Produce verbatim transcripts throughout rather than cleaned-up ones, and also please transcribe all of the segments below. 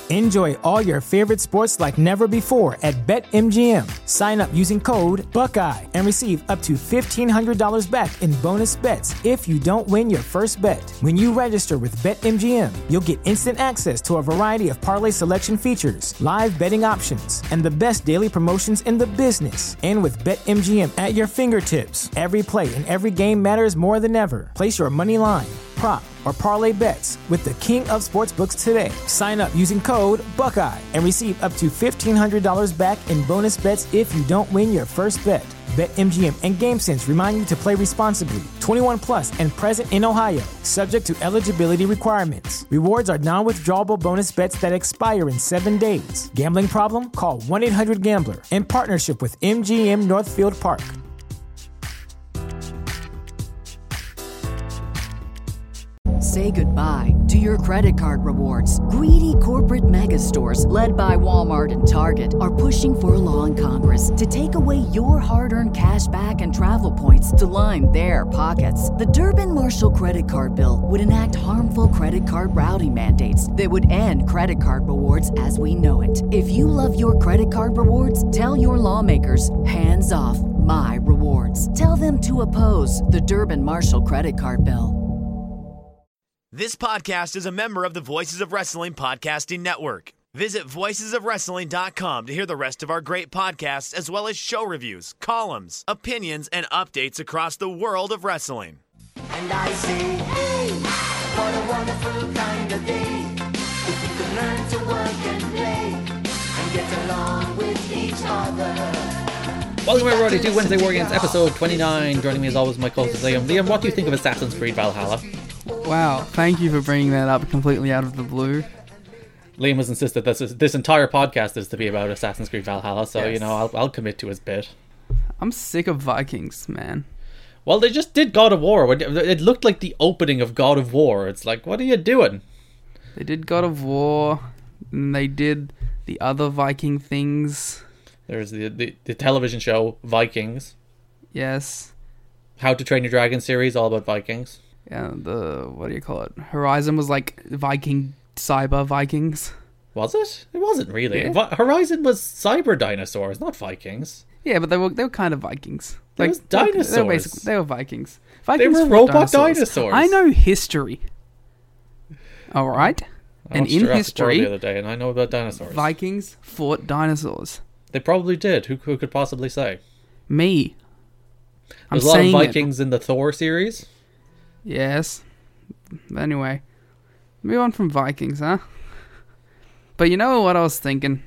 Enjoy all your favorite sports like never before at BetMGM. Sign up using code Buckeye and receive up to fifteen hundred dollars back in bonus bets if you don't win your first bet. When you register with BetMGM, you'll get instant access to a variety of parlay selection features, live betting options, and the best daily promotions in the business. And with BetMGM at your fingertips, every play and every game matters more than ever. Place your money line, prop, or parlay bets with the king of sportsbooks today. Sign up using code Buckeye and receive up to fifteen hundred dollars back in bonus bets if you don't win your first bet. BetMGM and GameSense remind you to play responsibly. twenty-one plus and present in Ohio, subject to eligibility requirements. Rewards are non-withdrawable bonus bets that expire in seven days. Gambling problem? Call one eight hundred gambler in partnership with M G M Northfield Park. Say goodbye to your credit card rewards. Greedy corporate mega stores, led by Walmart and Target, are pushing for a law in Congress to take away your hard-earned cash back and travel points to line their pockets. The Durbin-Marshall credit card bill would enact harmful credit card routing mandates that would end credit card rewards as we know it. If you love your credit card rewards, tell your lawmakers, hands off my rewards. Tell them to oppose the Durbin-Marshall credit card bill. This podcast is a member of the Voices of Wrestling Podcasting Network. Visit voices of wrestling dot com to hear the rest of our great podcasts, as well as show reviews, columns, opinions, and updates across the world of wrestling. And I say, hey, what a wonderful kind of day. If you can learn to work and play and get along with each other. Welcome everybody to Wednesday War Games episode twenty-nine. Joining me as always my co-host Liam. Liam, what do you think of Assassin's Creed Valhalla? Wow, thank you for bringing that up completely out of the blue. Liam has insisted that this, this entire podcast is to be about Assassin's Creed Valhalla, so, yes. you know, I'll, I'll commit to his bit. I'm sick of Vikings, man. Well, they just did God of War. It looked like the opening of God of War. It's like, what are you doing? They did God of War, and they did the other Viking things. There's the, the, the television show, Vikings. Yes. How to Train Your Dragon series, all about Vikings. Yeah, the, what do you call it? Horizon was like Viking, cyber Vikings. Was it? It wasn't really. Yeah. Vi- Horizon was cyber dinosaurs, not Vikings. Yeah, but they were they were kind of Vikings. It Like was dinosaurs. They were, basically, they were Vikings. Vikings They were fought robot dinosaurs. dinosaurs. I know history. All right? I And watched in Jurassic World history, the other day, and I know about dinosaurs. Vikings fought dinosaurs. They probably did. Who, who could possibly say? Me. I'm There's a lot of saying it. Vikings in the Thor series. Yes. Anyway, move on from Vikings, huh? But you know what I was thinking?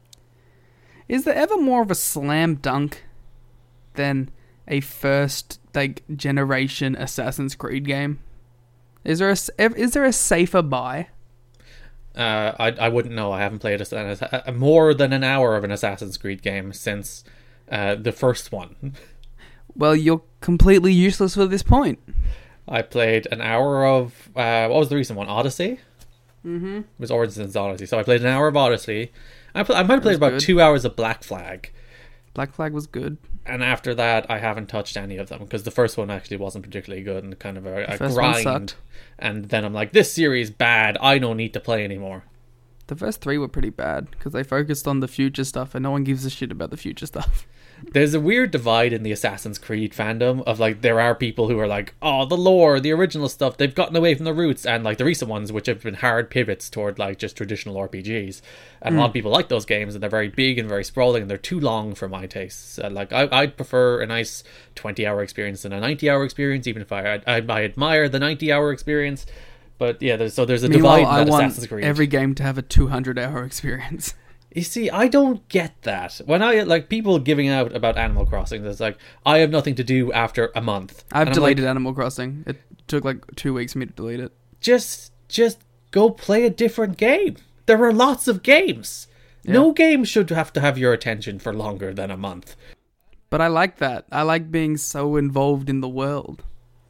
Is there ever more of a slam dunk than a first like generation Assassin's Creed game? Is there a is there a safer buy? Uh, I I wouldn't know. I haven't played a, a, more than an hour of an Assassin's Creed game since uh, the first one. Well, you're completely useless for this point. I played an hour of uh, what was the recent one? Odyssey. Mm-hmm. It was Origins Odyssey. So I played an hour of Odyssey. I, pl- I might have played about good. two hours of Black Flag. Black Flag was good. And after that, I haven't touched any of them because the first one actually wasn't particularly good and kind of a, a first one grind. sucked. And then I'm like, this series bad. I don't need to play anymore. The first three were pretty bad because they focused on the future stuff and no one gives a shit about the future stuff. There's a weird divide in the Assassin's Creed fandom of like there are people who are like, oh, the lore, the original stuff, they've gotten away from the roots, and like the recent ones which have been hard pivots toward like just traditional R P Gs, and mm. a lot of people like those games and they're very big and very sprawling and they're too long for my tastes. Uh, like I, I'd prefer a nice twenty hour experience than a ninety hour experience, even if I I, I admire the ninety hour experience. But yeah, there's, so there's a Meanwhile, divide in that I want Assassin's Creed. Every game to have a two hundred hour experience. You see, I don't get that. When I, like, people giving out about Animal Crossing, it's like, I have nothing to do after a month. I've And I'm deleted like, Animal Crossing. It took like two weeks for me to delete it. Just, just go play a different game. There are lots of games. Yeah. No game should have to have your attention for longer than a month. But I like that. I like being so involved in the world.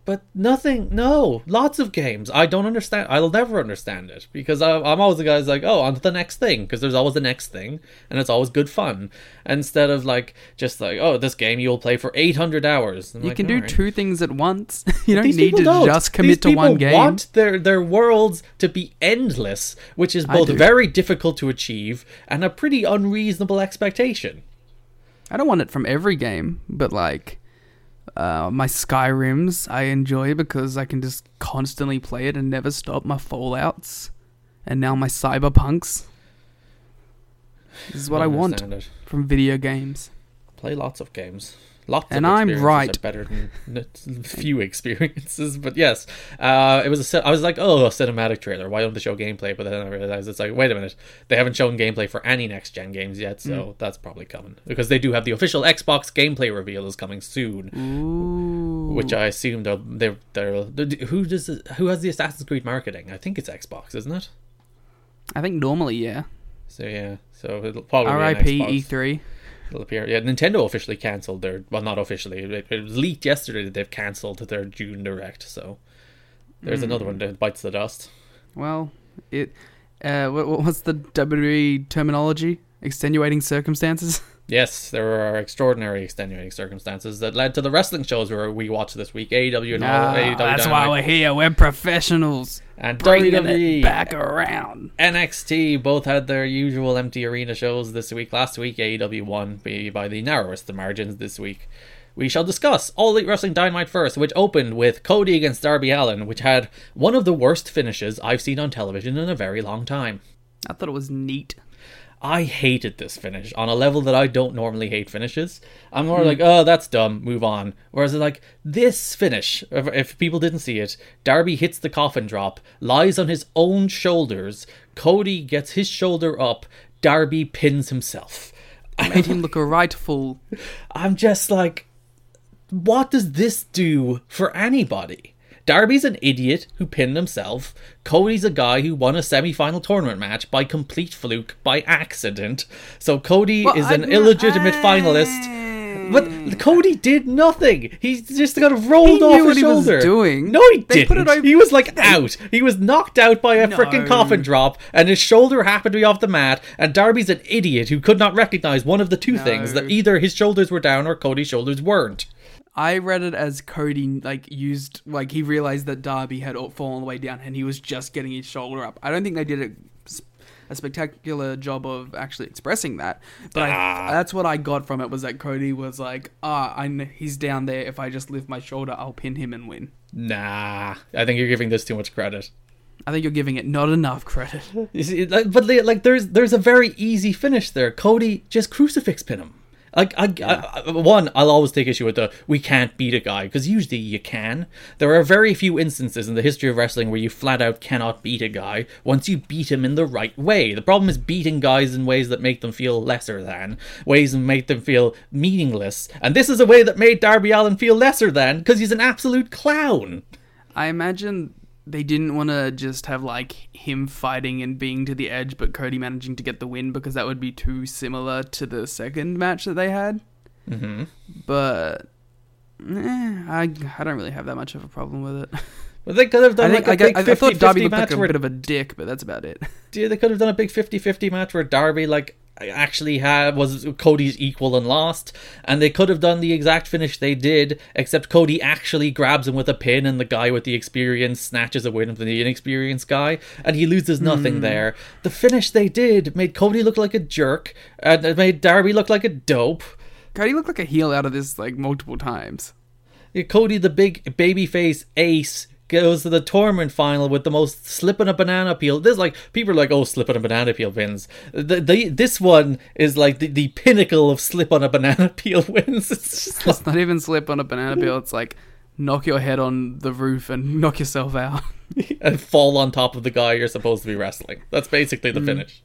But nothing, no, lots of games. I don't understand. I'll never understand it because I, I'm always the guy who's like, oh, on to the next thing, because there's always the next thing, and it's always good fun. Instead of like, just like, oh, this game you'll play for eight hundred hours. I'm You like, can do "Alright." two things at once. You don't These need people to don't. just commit These to people one game. want their, their worlds to be endless, which is I both do. very difficult to achieve and a pretty unreasonable expectation. I don't want it from every game, but like uh, my Skyrims I enjoy because I can just constantly play it and never stop. My Fallouts and now my Cyberpunks. This is what I want Understand it. from video games. Play lots of games. Lots And of I'm experiences right. are better than n- few experiences, but yes, uh, it was. A, ci- I was like, oh, a cinematic trailer. Why don't they show gameplay? But then I realized it's like, wait a minute, they haven't shown gameplay for any next gen games yet, so Mm. that's probably coming because they do have the official Xbox gameplay reveal is coming soon, Ooh. which I assume they're they're, they're, they're who does it, who has the Assassin's Creed marketing? I think it's Xbox, isn't it? I think normally, yeah. So yeah, so it'll probably R I be an P Xbox. E three. It'll appear. Yeah, Nintendo officially cancelled their. Well, not officially. It, it was leaked yesterday that they've cancelled their June Direct. So there's Mm. another one that bites the dust. Well, it. Uh, what, what's the W W E terminology? Extenuating circumstances. Yes, there are extraordinary extenuating circumstances that led to the wrestling shows where we watched this week. A E W and all. Ah, A E W that's why Dynamite we're here. We're professionals. and Bringing W W E. it back around. N X T both had their usual empty arena shows this week. Last week, A E W won by by the narrowest of margins. This week, we shall discuss All Elite Wrestling Dynamite first, which opened with Cody against Darby Allin, which had one of the worst finishes I've seen on television in a very long time. I thought it was neat. I hated this finish on a level that I don't normally hate finishes. I'm more like, oh, that's dumb, move on. Whereas like this finish, if, if people didn't see it, Darby hits the coffin drop, lies on his own shoulders, Cody gets his shoulder up, Darby pins himself. Made him look a right fool. I'm just like, what does this do for anybody? Darby's an idiot who pinned himself. Cody's a guy who won a semi-final tournament match by complete fluke, by accident. So Cody Well, is an I- illegitimate I- finalist. But Cody did nothing. He just got rolled He off knew his what he was shoulder. doing. No, he They put didn't. it over- He was like out. He was knocked out by a No. freaking coffin drop, and his shoulder happened to be off the mat. And Darby's an idiot who could not recognize one of the two No. things: that either his shoulders were down or Cody's shoulders weren't. I read it as Cody like used like he realized that Darby had all- fallen all the way down and he was just getting his shoulder up. I don't think they did a, a spectacular job of actually expressing that, but Ah. I, that's what I got from it was that Cody was like, ah, I kn- he's down there. If I just lift my shoulder, I'll pin him and win. Nah, I think you're giving this too much credit. I think you're giving it not enough credit. You see, like, but like, like, there's there's a very easy finish there. Cody just crucifix pin him. Like, I, I, I, one, I'll always take issue with the we can't beat a guy, because usually you can. There are very few instances in the history of wrestling where you flat out cannot beat a guy once you beat him in the right way. The problem is beating guys in ways that make them feel lesser than, ways that make them feel meaningless. And this is a way that made Darby Allin feel lesser than, because he's an absolute clown. I imagine they didn't want to just have like him fighting and being to the edge, but Cody managing to get the win because that would be too similar to the second match that they had. Mm-hmm. But eh, I I don't really have that much of a problem with it. Well, they could have done I think like a I, big I, I thought Darby fifty-fifty looked match like a where bit of a dick, but that's about it. Yeah, they could have done a big fifty-fifty match where Darby like actually had was Cody's equal and lost, and they could have done the exact finish they did, except Cody actually grabs him with a pin and the guy with the experience snatches a win from the inexperienced guy and he loses nothing Mm. there. The finish they did made Cody look like a jerk and it made Darby look like a dope. Cody looked like a heel out of this like multiple times. Yeah, Cody, the big babyface ace, goes to the tournament final with the most slip on a banana peel. This like people are like, oh, slip on a banana peel wins. The, the this one is like the, the pinnacle of slip on a banana peel wins. It's just like, It's not even slip on a banana peel. It's like knock your head on the roof and knock yourself out. and fall on top of the guy you're supposed to be wrestling. That's basically the finish.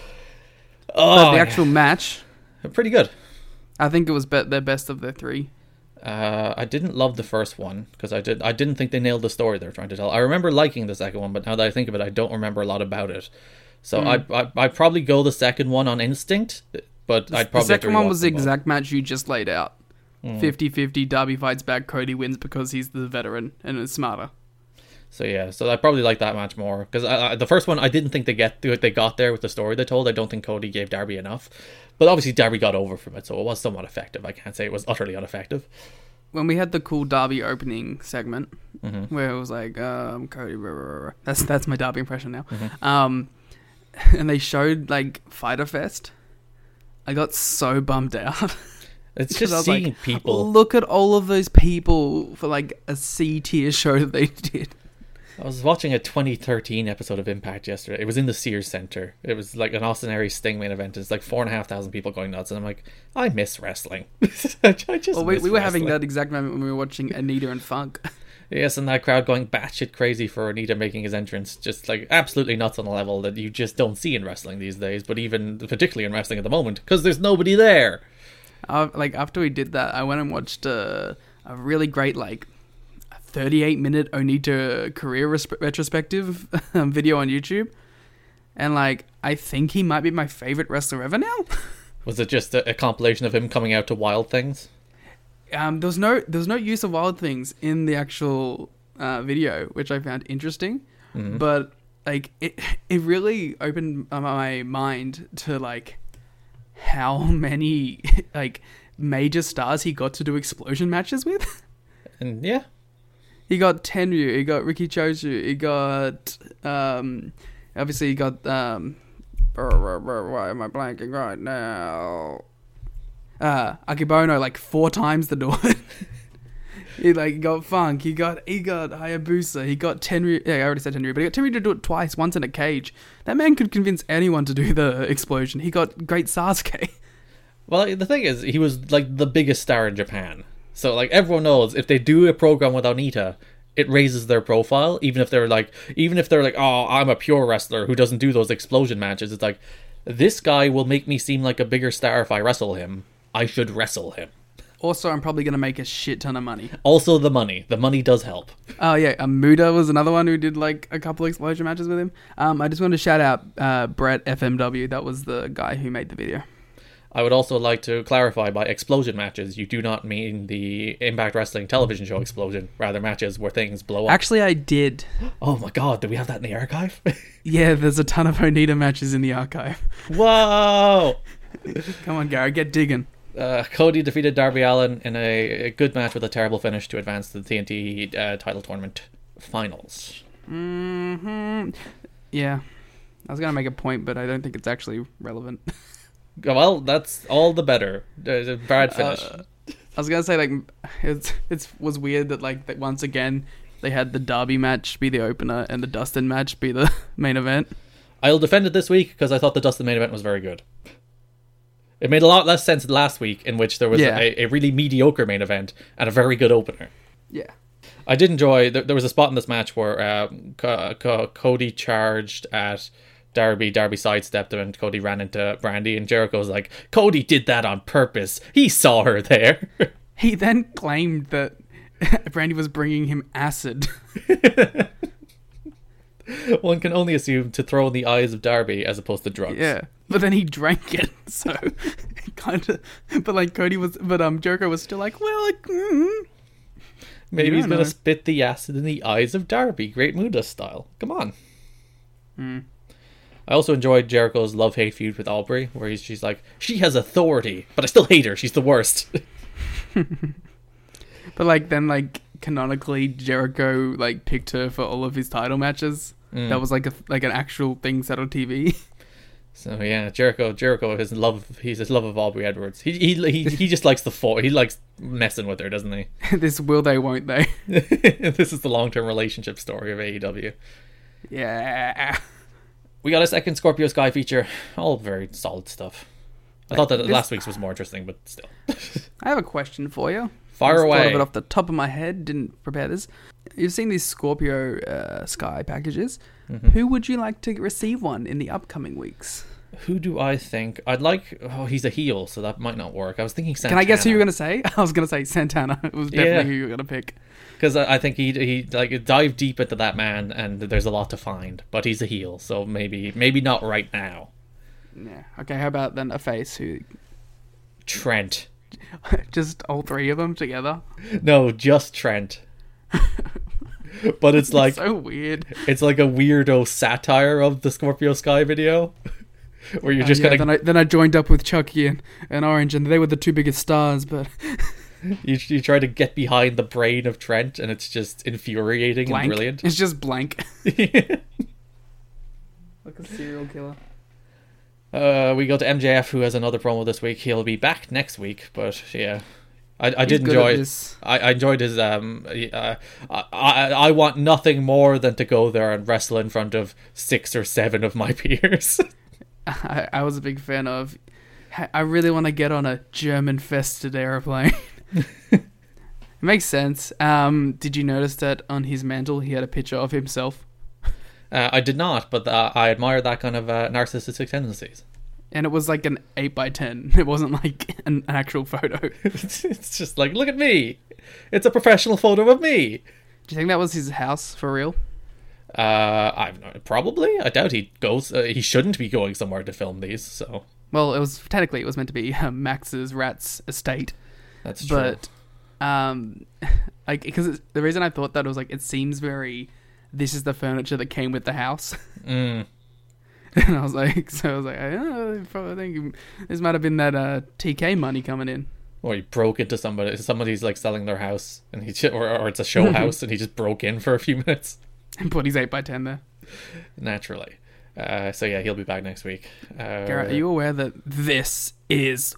But Oh, the actual match, yeah. Pretty good. I think it was be- their best of the three. Uh, I didn't love the first one because I did. I didn't think they nailed the story they're trying to tell. I remember liking the second one, but now that I think of it, I don't remember a lot about it. So Mm. I, I I'd probably go the second one on instinct, but I'd The probably have to second one rewatch was the them both. exact match you just laid out. fifty-fifty, Darby fights back, Cody wins because he's the veteran and is smarter. So yeah, so I probably like that match more because I, I, the first one I didn't think they get they got there with the story they told. I don't think Cody gave Darby enough, but obviously Darby got over from it, so it was somewhat effective. I can't say it was utterly ineffective. When we had the cool Darby opening segment, Mm-hmm. where it was like, um, Cody, rah, rah, rah. that's that's my Darby impression now. Mm-hmm. Um, and they showed like Fyter Fest. I got so bummed out. It's 'Cause I just was seeing like, people. Look at all of those people for like a C tier show that they did. I was watching a twenty thirteen episode of Impact yesterday. It was in the Sears Center. It was like an Austin Aries Sting main event. It's like four and a half thousand people going nuts, and I'm like, I miss wrestling. I just Well, we, miss we were having wrestling. that exact moment when we were watching Anita and Funk. Yes, and that crowd going batshit crazy for Anita making his entrance, just like absolutely nuts on a level that you just don't see in wrestling these days, but even particularly in wrestling at the moment, because there's nobody there. Uh, like after we did that, I went and watched uh, a really great like thirty-eight minute Onita career res- retrospective um, video on YouTube, and like I think he might be my favorite wrestler ever now. Was it just a, a compilation of him coming out to Wild Things? Um, there was no there was no use of Wild Things in the actual uh, video, which I found interesting, Mm-hmm. but like it it really opened my mind to like how many like major stars he got to do explosion matches with. And yeah, He got Tenryu, he got Riki Choshu, he got um obviously he got um why am I blanking right now? Uh Akibono like four times the door. He like got Funk, he got he got Hayabusa, he got Tenryu. Yeah, I already said Tenryu, but he got Tenryu to do it twice, once in a cage. That man could convince anyone to do the explosion. He got great Sasuke. well, the thing is, he was like the biggest star in Japan. So like everyone knows if they do a program with Onita, it raises their profile. Even if they're like, even if they're like, oh, I'm a pure wrestler who doesn't do those explosion matches. It's like, this guy will make me seem like a bigger star if I wrestle him. I should wrestle him. Also, I'm probably going to make a shit ton of money. Also, the money. The money does help. Oh, yeah. Um, Muda was another one who did, like, a couple explosion matches with him. Um, I just want to shout out uh, Brett F M W. That was the guy who made the video. I would also like to clarify by explosion matches, you do not mean the Impact Wrestling television show explosion, rather matches where things blow up. Actually, I did. Oh my god, do we have that in the archive? Yeah, there's a ton of Onita matches in the archive. Whoa! Come on, Gary, get digging. Uh, Cody defeated Darby Allin in a, a good match with a terrible finish to advance to the T N T uh, title tournament finals. hmm Yeah. I was going to make a point, but I don't think it's actually relevant. Well, that's all the better. Uh, bad finish. Uh, I was gonna say like it's it's was weird that like that once again they had the Darby match be the opener and the Dustin match be the main event. I'll defend it this week because I thought the Dustin main event was very good. It made a lot less sense last week, in which there was Yeah. a, a really mediocre main event and a very good opener. Yeah. I did enjoy. There, there was a spot in this match where um, Co- Co- Cody charged at Darby. Darby sidestepped him, and Cody ran into Brandy. And Jericho's like, "Cody did that on purpose. He saw her there." He then claimed that Brandy was bringing him acid. One can only assume to throw in the eyes of Darby as opposed to drugs. Yeah, but then he drank it, so kind of. But like Cody was, but um, Jericho was still like, well, like, mm, Maybe You he's don't gonna know. spit the acid in the eyes of Darby, Great Muda style. Come on. Mm. I also enjoyed Jericho's love-hate feud with Aubrey, where he's she's like, she has authority, but I still hate her. She's the worst. But like then like canonically Jericho like picked her for all of his title matches. Mm. That was like a like an actual thing set on T V. So yeah, Jericho, Jericho, his love, he's his love of Aubrey Edwards. He he he, he just likes the fo- He likes messing with her, doesn't he? This will they, won't they? This is the long-term relationship story of A E W. Yeah. We got a second Scorpio Sky feature. All very solid stuff. I thought that This- last week's was more interesting, but still. I have a question for you. Fire Just Thought away. of it off the top of my head. Didn't prepare this. You've seen these Scorpio uh, Sky packages. Mm-hmm. Who would you like to receive one in the upcoming weeks? Who do I think? I'd like... Oh, he's a heel, so that might not work. I was thinking Santana. Can I guess who you're going to say? I was going to say Santana. It was definitely Yeah. who you were going to pick. Because I I think he he like dive deep into that man, and there's a lot to find. But he's a heel, so maybe maybe not right now. Yeah. Okay, how about then a face who... Trent. Just all three of them together. No, just Trent. But it's like So weird. it's like a weirdo satire of the Scorpio Sky video, where you're Uh, just yeah, kind then of I then I joined up with Chucky and, and Orange, and they were the two biggest stars. But you, you try to get behind the brain of Trent, and it's just infuriating blank. and brilliant. It's just blank. Like a serial killer. Uh, we go to M J F, who has another promo this week. He'll be back next week, but yeah, I, I He's did good enjoy. at this. I, I enjoyed his. Um, uh, I, I I want nothing more than to go there and wrestle in front of six or seven of my peers. I, I was a big fan of. I really want to get on a German-fested airplane. It makes sense. Um, did you notice that on his mantle he had a picture of himself? Uh, I did not, but uh, I admire that kind of uh, narcissistic tendencies. And it was like an eight by ten. It wasn't like an, an actual photo. It's, it's just like, look at me. It's a professional photo of me. Do you think that was his house for real? Uh, I probably. I doubt he goes. Uh, he shouldn't be going somewhere to film these. So Well, it was technically it was meant to be uh, Max's Rat's estate, that's true. but um, like because the reason I thought that was like it seems very. This is the furniture that came with the house. Mm. And I was like, so I was like, oh, I think this might have been that uh, T K money coming in. Or he broke into somebody. Somebody's like selling their house, and he or, or it's a show house, and he just broke in for a few minutes. And put his eight by ten there. Naturally. Uh, so yeah, he'll be back next week. Uh, Garrett, are you aware that this is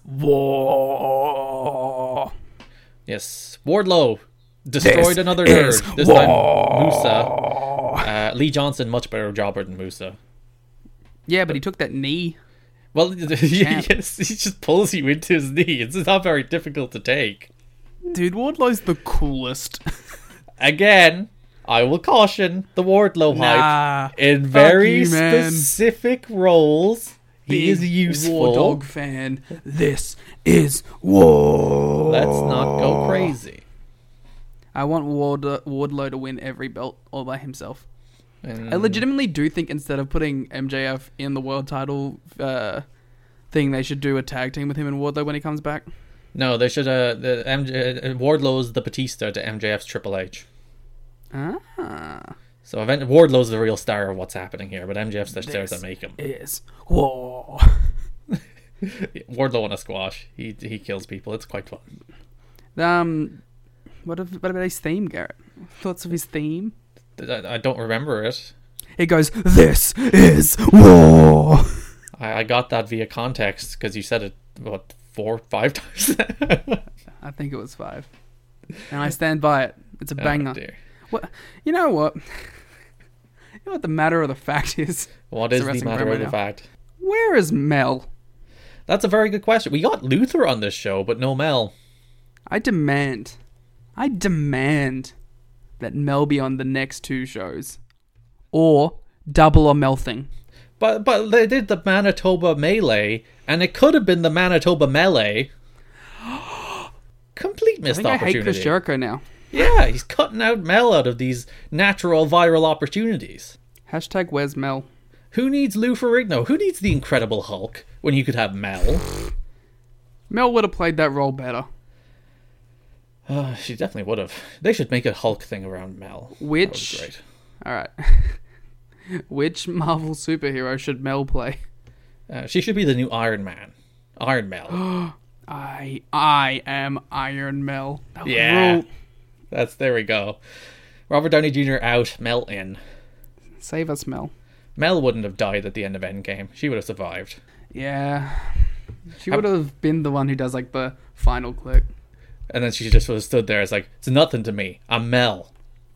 war? Yes, Wardlow destroyed This another is nerd. This time, Musa. Uh, Lee Johnson, much better jobber than Musa. Yeah, but he took that knee. Well, yes, he just pulls you into his knee. It's not very difficult to take. Dude, Wardlow's the coolest. Again, I will caution the Wardlow Nah, hype. In fuck very you, man. specific roles, he is Big useful. War Dog fan. This is war. Let's not go crazy. I want Ward- Wardlow to win every belt all by himself. And I legitimately do think instead of putting M J F in the world title uh, thing, they should do a tag team with him and Wardlow when he comes back. No, they should. Uh, the M J uh, Wardlow's the Batista to M J F's Triple H. Ah. So event- Wardlow's the real star of what's happening here, but M J F's the stars This that make him. is war. Wardlow on a squash. He he kills people. It's quite fun. Um, what, if, what about his theme, Garrett? Thoughts of his theme? I, I don't remember it. It goes, this is war. I, I got that via context because you said it what four, five times. I think it was five. And I stand by it. It's a banger. Oh, dear. What? You know what? You know what the matter of the fact is? What It's is a the wrestling matter promo of the now. fact? Where is Mel? That's a very good question. We got Luther on this show, but no Mel. I demand, I demand that Mel be on the next two shows. Or double or Mel thing. But but they did the Manitoba Melee, and it could have been the Manitoba Melee. Complete I missed think I hate opportunity. Chris Jericho now. Yeah, he's cutting out Mel out of these natural viral opportunities. Hashtag where's Mel? Who needs Lou Ferrigno? Who needs the Incredible Hulk when you could have Mel? Mel would have played that role better. Uh, she definitely would have. They should make a Hulk thing around Mel. Which- That would be great. Alright. Which Marvel superhero should Mel play? Uh, she should be the new Iron Man. Iron Mel. I I am Iron Mel. That would Yeah. rule. That's there we go. Robert Downey Junior out, Mel in. Save us, Mel. Mel wouldn't have died at the end of Endgame. She would have survived. Yeah. She How- would have been the one who does like the final click. And then she just would have stood there. It's like, it's nothing to me. I'm Mel.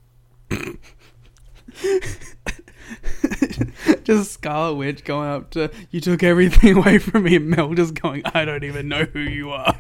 Just Scarlet Witch going up to, you took everything away from me, and Mel just going, I don't even know who you are.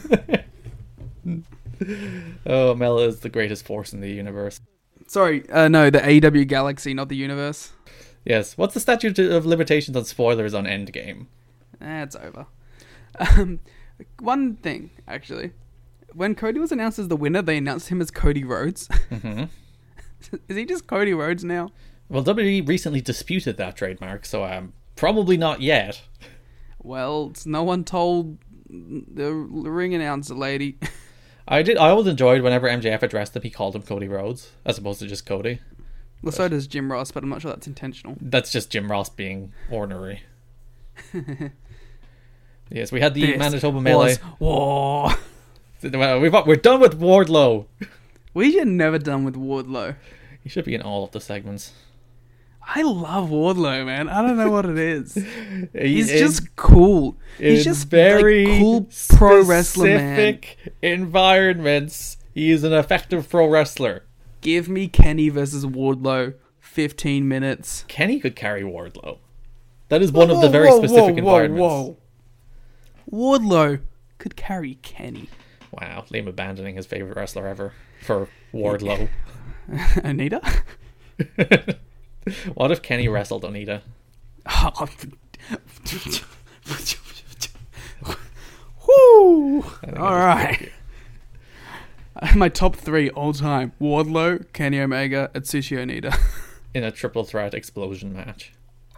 Oh, Mel is the greatest force in the universe. Sorry, uh, no, the A E W Galaxy, not the universe. Yes. What's the statute of limitations on spoilers on Endgame? Eh, it's over. Um, one thing, actually. When Cody was announced as the winner, they announced him as Cody Rhodes. Mm-hmm. Is he just Cody Rhodes now? Well, W W E recently disputed that trademark, so um, probably not yet. Well, it's no one told the ring announcer lady. I did. I always enjoyed whenever M J F addressed him, he called him Cody Rhodes as opposed to just Cody. Well, so does Jim Ross, but I'm not sure that's intentional. That's just Jim Ross being ornery. Yes, we had the This Manitoba Melee. was war. We've, we're done with Wardlow. We should never done with Wardlow. He should be in all of the segments. I love Wardlow, man. I don't know what it is. He's In- just cool. He's in just very like cool pro wrestler, man. specific environments. He is an effective pro wrestler. Give me Kenny versus Wardlow, fifteen minutes. Kenny could carry Wardlow. That is one Whoa, of the very whoa, specific whoa, whoa, environments. whoa. Wardlow could carry Kenny. Wow, Liam abandoning his favorite wrestler ever for Wardlow. Anita? What if Kenny wrestled Onita? Woo! All right. My top three all time: Wardlow, Kenny Omega, Atsushi Onita. In a triple threat explosion match.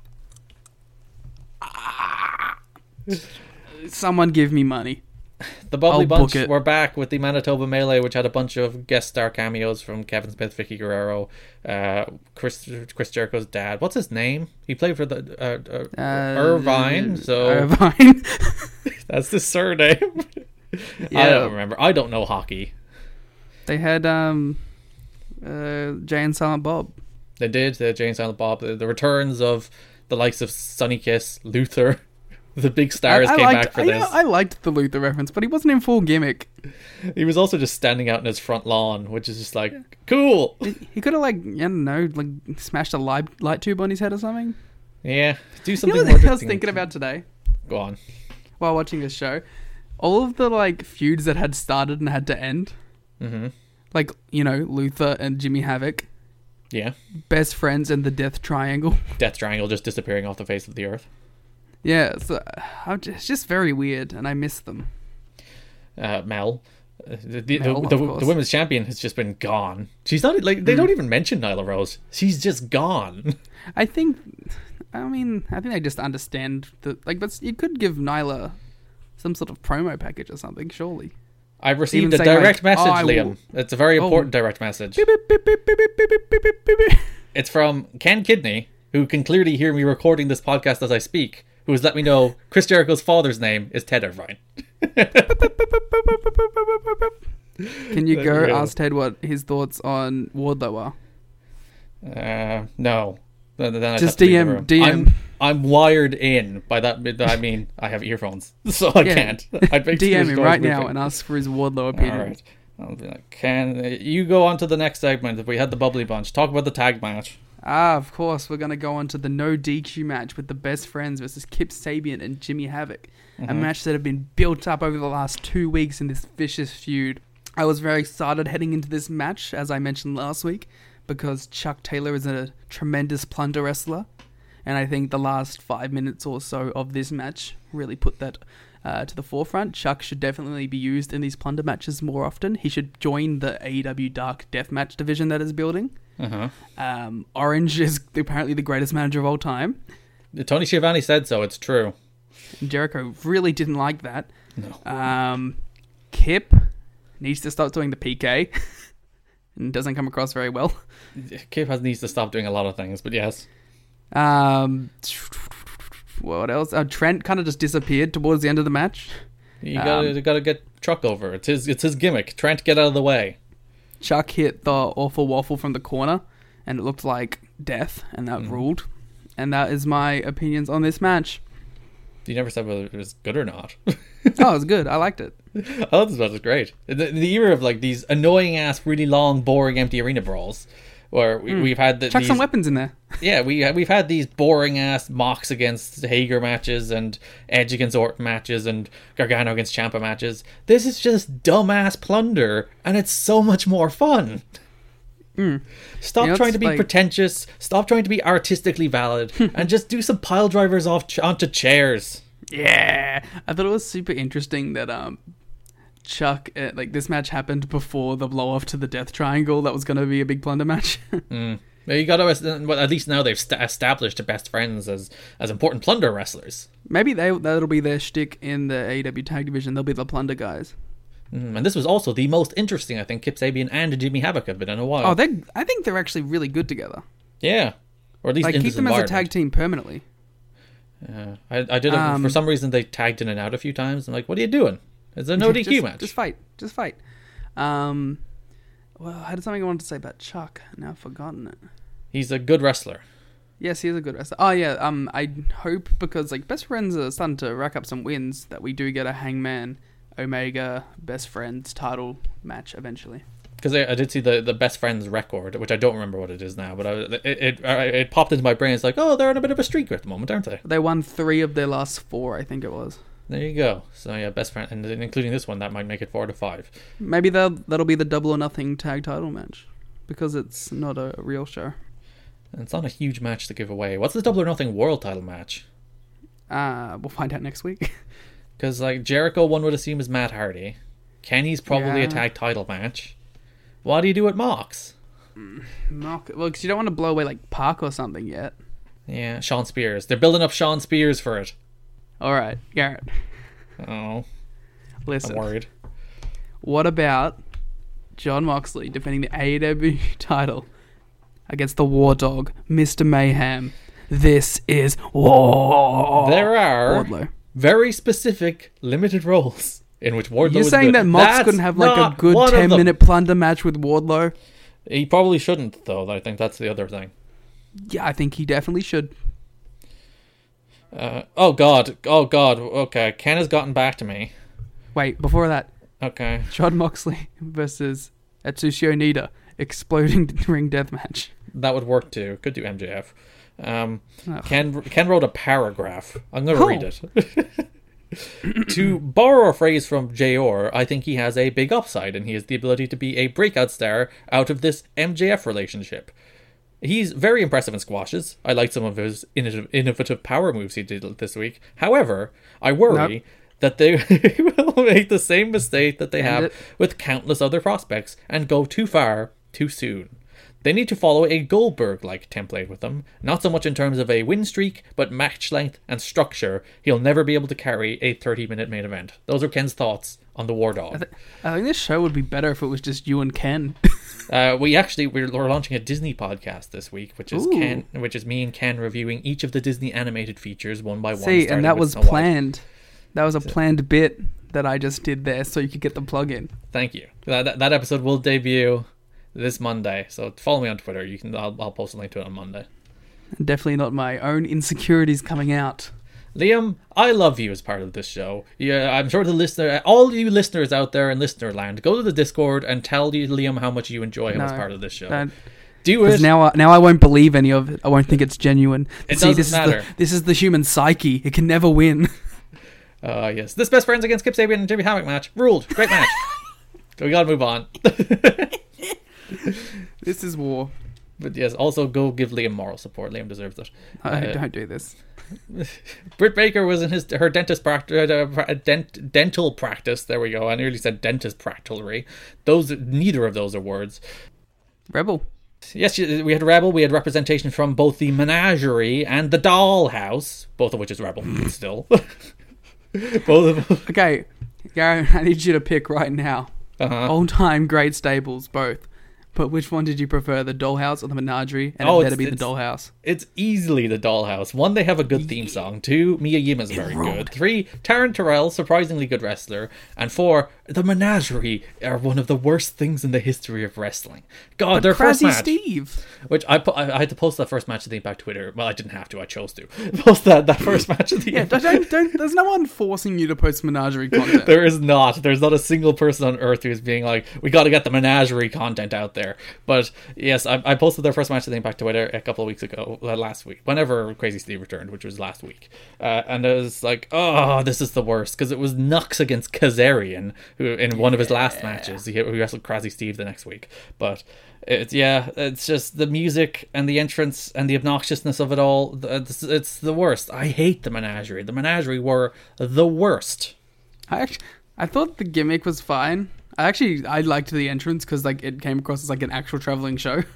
Someone give me money. The Bubbly I'll Bunch book it. were back with the Manitoba Melee, which had a bunch of guest star cameos from Kevin Smith, Vicky Guerrero, uh, Chris Chris Jericho's dad. What's his name? He played for the uh, uh, Uh, Irvine, so Irvine. that's his surname. I Yeah. don't remember. I don't know hockey. They had um, uh, Jay and Silent Bob. They did the Jane Silent Bob, the, the returns of the likes of Sonny Kiss, Luther. The big stars I, I came liked, back for I, this. I liked the Luther reference, but he wasn't in full gimmick. He was also just standing out in his front lawn, which is just like, cool. He could have, like, I don't know, like smashed a light, light tube on his head or something. Yeah, do You something know more what I was distinct. thinking about today Go on. while watching this show? All of the, like, feuds that had started and had to end. Mm-hmm. Like, you know, Luther and Jimmy Havoc. Yeah. Best friends and the Death Triangle. Death Triangle just disappearing off the face of the earth. Yeah, so, I'm just, it's just very weird, and I miss them. Uh, Mel. Uh, the, the, Mel, the, of the, course. the women's champion has just been gone. She's not, like, they don't even mention Nyla Rose. She's just gone. I think, I mean, I think I just understand that, like, that's, you could give Nyla some sort of promo package or something, surely. I've received a Even say, direct like, message, oh, I Liam. will- It's a very Oh. important direct message. Beep, beep, beep, beep, beep, beep, beep, beep, beep, beep, beep. It's from Ken Kidney, who can clearly hear me recording this podcast as I speak, who has let me know Chris Jericho's father's name is Ted Irvine. Can you go Yeah. ask Ted what his thoughts on Wardlow are? Uh, no. Then, then I'd Just have to leave D M the room. D M. I'm, I'm wired in. By that, I mean I have earphones, so I Yeah. can't. I'd make D M excuse him noise right now moving. and ask for his Wardlow opinion. All right. I'll be like, Ken, you go on to the next segment. We had the Bubbly Bunch. Talk about the tag match. Ah, of course, we're going to go on to the no D Q match with the Best Friends versus Kip Sabian and Jimmy Havoc. A match that had been built up over the last two weeks in this vicious feud. I was very excited heading into this match, as I mentioned last week, because Chuck Taylor is a tremendous plunder wrestler. And I think the last five minutes or so of this match really put that uh, to the forefront. Chuck should definitely be used in these plunder matches more often. He should join the A E W Dark Deathmatch division that is building. Uh-huh. Um, Orange is apparently the greatest manager of all time. Tony Schiavone said so. It's true. And Jericho really didn't like that. No. Um, Kip needs to stop doing the P K. And doesn't come across very well. Kip has needs to stop doing a lot of things, but yes. Um, what else? Uh, Trent kind of just disappeared towards the end of the match. You gotta, Um, you gotta get Truck over. It's his, it's his gimmick. Trent, get out of the way. Chuck hit the awful waffle from the corner, and it looked like death, and that ruled. And that is my opinions on this match. You never said whether it was good or not. Oh, it was good. I liked it. I thought this match was great. In the, in the era of like these annoying ass, really long, boring, empty arena brawls, where we, we've had the, Chuck these, some weapons in there. yeah, we we've had these boring ass Mox against Hager matches and Edge against Orton matches and Gargano against Ciampa matches. This is just dumbass plunder, and it's so much more fun. Stop You know, trying it's to be like- pretentious. Stop trying to be artistically valid, and just do some pile drivers off ch- onto chairs. Yeah, I thought it was super interesting that um, Chuck, uh, like this match happened before the blow off to the Death Triangle. That was going to be a big plunder match. You got to, well, at least now they've st- established the best friends as as important plunder wrestlers. Maybe they that'll be their shtick in the A E W tag division. They'll be the plunder guys. Mm, and this was also the most interesting I think Kip Sabian and Jimmy Havoc have been in a while. Oh, they I think they're actually really good together. Yeah, or at least like in keep this them as a environment. tag team permanently. Yeah, I, I did. Um, for some reason, they tagged in and out a few times. I'm like, what are you doing? It's a no D Q just, match. Just fight. Just fight. Um, well, I had something I wanted to say about Chuck. Now I've forgotten it. He's a good wrestler. Yes, he is a good wrestler. Oh yeah. Um, I hope because like Best Friends are starting to rack up some wins that we do get a Hangman Omega Best Friends title match eventually. Because I, I did see the, the Best Friends record, which I don't remember what it is now, but I, it, it it popped into my brain. It's like, oh, they're on a bit of a streak at the moment, aren't they? They won three of their last four, I think it was. There you go. So yeah, Best Friend, and including this one, that might make it four to five. Maybe that'll, that'll be the Double or Nothing tag title match because it's not a real show. And it's not a huge match to give away. What's the Double or Nothing world title match? Uh, we'll find out next week. Because like Jericho, one would assume is Matt Hardy. Kenny's probably Yeah. a tag title match. What do you do at Mox? Mark, well, because you don't want to blow away like Park or something yet. Yeah, Sean Spears. They're building up Sean Spears for it. All right, Garrett. Oh, Listen. I'm worried. What about John Moxley defending the A E W title against the War Dog, Mister Mayhem? This is war. There are Wardlow. very specific limited roles in which Wardlow You're is saying good. that Mox That's couldn't have like a not good one of ten them. minute plunder match with Wardlow? He probably shouldn't, though. I think that's the other thing. Yeah, I think he definitely should. Uh, oh god, oh god. Okay, Ken has gotten back to me. Wait, before that, Okay, John Moxley versus Atsushi Onita, exploding ring death match. that would work too. Could do M J F. Um, Ugh. Ken Ken wrote a paragraph. I'm going to Oh. read it. To borrow a phrase from J R, I think he has a big upside, and he has the ability to be a breakout star out of this M J F relationship. He's very impressive in squashes. I liked some of his innovative, innovative power moves he did this week. However, I worry Nope. that they will make the same mistake that they End have it. with countless other prospects and go too far too soon. They need to follow a Goldberg-like template with them, not so much in terms of a win streak, but match length and structure. He'll never be able to carry a thirty-minute main event. Those are Ken's thoughts on the War Dog. I think this show would be better if it was just you and Ken. Uh, we actually we're, we're launching a Disney podcast this week, which is Ooh. Ken, which is me and Ken reviewing each of the Disney animated features one by one. See, starting and that with was Snow White. planned. That was a planned bit that I just did there so you could get the plug in. Thank you. That, that, that episode will debut this Monday, so follow me on Twitter. You can I'll, I'll post a link to it on Monday. Definitely not my own insecurities coming out. Liam, I love you as part of this show. Yeah, I'm sure the listener, all you listeners out there in listener land, go to the Discord and tell you, Liam, how much you enjoy him as No, part of this show. don't. Do Because it. now, I- now I won't believe any of it. I won't think it's genuine. It See, doesn't this matter. Is the, this is the human psyche. It can never win. Uh, yes, this best friends against Kip Sabian and Jimmy Havoc match ruled. Great match. We gotta move on. This is war. But yes, also go give Liam moral support. Liam deserves it. I Uh, don't do this. Britt Baker was in his her dentist practice, uh, pra- dent, dental practice. There we go. I nearly said dentist practillery. Those, neither of those are words. Rebel. Yes, we had Rebel. We had representation from both the Menagerie and the Dollhouse, both of which is Rebel still. Both of them. Okay, Gary, I need you to pick right now. Uh-huh. Old time great stables, both. But which one did you prefer, the Dollhouse or the Menagerie? And Oh, it better it's- be the it's- Dollhouse. It's easily the Dollhouse. One, they have a good theme song. Two, Mia Yima's very good. Three, Taryn Terrell, surprisingly good wrestler. And four, the Menagerie are one of the worst things in the history of wrestling. God, But their first Crazy match, Steve. which I, pu- I I had to post that first match of the Impact Twitter. Well, I didn't have to. I chose to post that that first match of the Yeah, Impact. don't, don't, there's no one forcing you to post Menagerie content. There is not. There's not a single person on earth who's being like, we got to get the Menagerie content out there. But yes, I, I posted their first match of the Impact Twitter a couple of weeks ago, uh, last week, whenever Crazy Steve returned, which was last week. Uh, and it was like, oh, this is the worst, because it was Nux against Kazarian, who in one of his last matches, he, he wrestled Crazy Steve the next week. But it's, yeah, it's just the music and the entrance and the obnoxiousness of it all. It's, it's the worst. I hate the Menagerie. The Menagerie were the worst. I actually, I thought the gimmick was fine. I actually, I liked the entrance because like it came across as like an actual traveling show.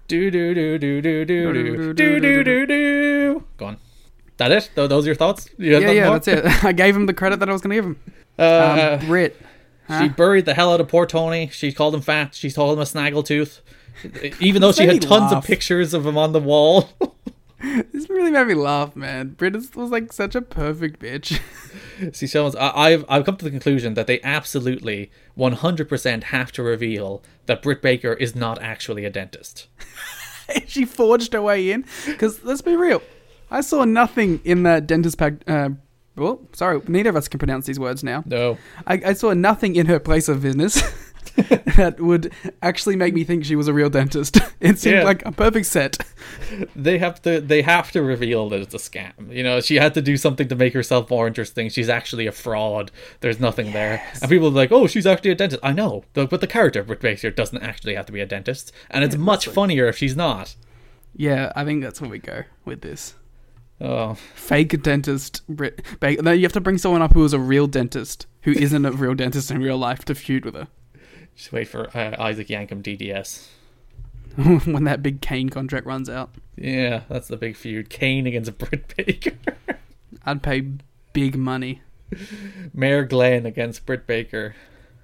Do do do do do do do do do do do. Go on. That it? Th- Those are your thoughts? You Yeah, yeah, more? That's it. I gave him the credit that I was going to give him. Uh, um, Brit. Huh? She buried the hell out of poor Tony. She called him fat. She called him a snaggletooth. Even though she had tons laugh. of pictures of him on the wall. This really made me laugh, man. Brit was like such a perfect bitch. See, so I, I've I've come to the conclusion that they absolutely one hundred percent have to reveal that Britt Baker is not actually a dentist. She forged her way in. Because let's be real, I saw nothing in that dentist pack. Uh, well, sorry, neither of us can pronounce these words now. No, I, I saw nothing in her place of business that would actually make me think she was a real dentist. It seemed yeah. like a perfect set. They have to they have to reveal that it's a scam. You know, she had to do something to make herself more interesting. She's actually a fraud. There's nothing yes. there. And people are like, oh, she's actually a dentist. I know. But the character Britt Baker doesn't actually have to be a dentist. And it's yeah, much funnier if she's not. Yeah, I think that's where we go with this. Oh. Fake dentist Britt Baker. No, you have to bring someone up who is a real dentist, who isn't a real dentist in real life, to feud with her. Just wait for uh, Isaac Yankem D D S. When that big Kane contract runs out. Yeah, that's the big feud. Kane against Britt Baker. I'd pay big money. Mayor Glenn against Britt Baker.